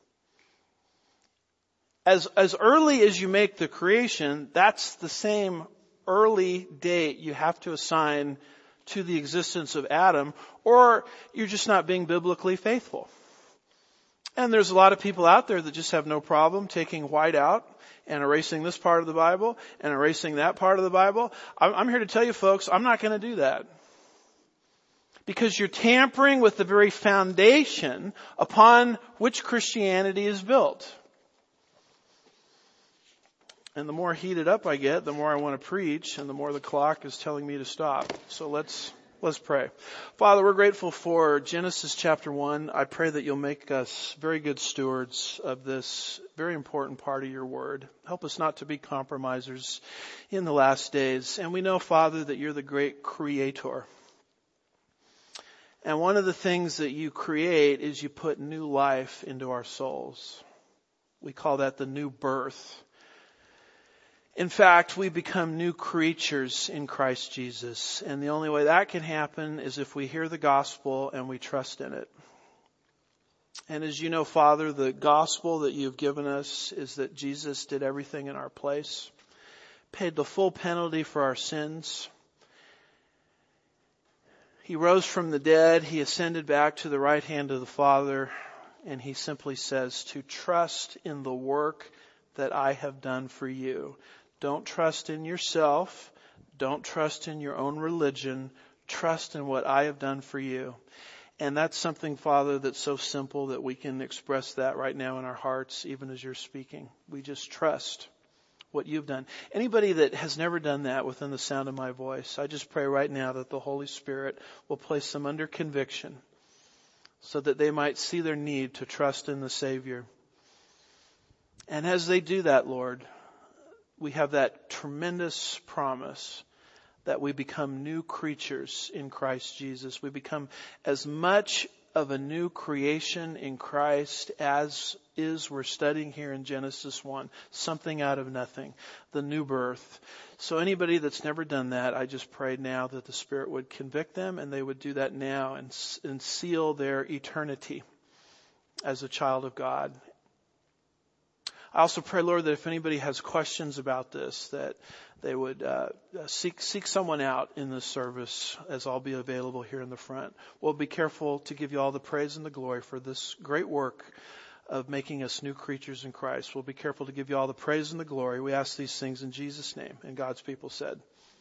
As, as early as you make the creation, that's the same early date you have to assign to the existence of Adam, or you're just not being biblically faithful. And there's a lot of people out there that just have no problem taking white out and erasing this part of the Bible and erasing that part of the Bible. I'm here to tell you folks, I'm not going to do that. Because you're tampering with the very foundation upon which Christianity is built. And the more heated up I get, the more I want to preach, and the more the clock is telling me to stop. So let's let's pray. Father, we're grateful for Genesis chapter one. I pray that you'll make us very good stewards of this very important part of your word. Help us not to be compromisers in the last days. And we know, Father, that you're the great creator. And one of the things that you create is you put new life into our souls. We call that the new birth. In fact, we become new creatures in Christ Jesus. And the only way that can happen is if we hear the gospel and we trust in it. And as you know, Father, the gospel that you've given us is that Jesus did everything in our place, paid the full penalty for our sins. He rose from the dead. He ascended back to the right hand of the Father. And he simply says to trust in the work that I have done for you. Don't trust in yourself. Don't trust in your own religion. Trust in what I have done for you. And that's something, Father, that's so simple that we can express that right now in our hearts, even as you're speaking. We just trust what you've done. Anybody that has never done that within the sound of my voice, I just pray right now that the Holy Spirit will place them under conviction so that they might see their need to trust in the Savior. And as they do that, Lord, we have that tremendous promise that we become new creatures in Christ Jesus. We become as much of a new creation in Christ, as is we're studying here in Genesis one, something out of nothing, the new birth. So anybody that's never done that, I just pray now that the Spirit would convict them and they would do that now and, and seal their eternity as a child of God. I also pray, Lord, that if anybody has questions about this, that they would uh, seek seek someone out in this service, as I'll be available here in the front. We'll be careful to give you all the praise and the glory for this great work of making us new creatures in Christ. We'll be careful to give you all the praise and the glory. We ask these things in Jesus' name. And God's people said,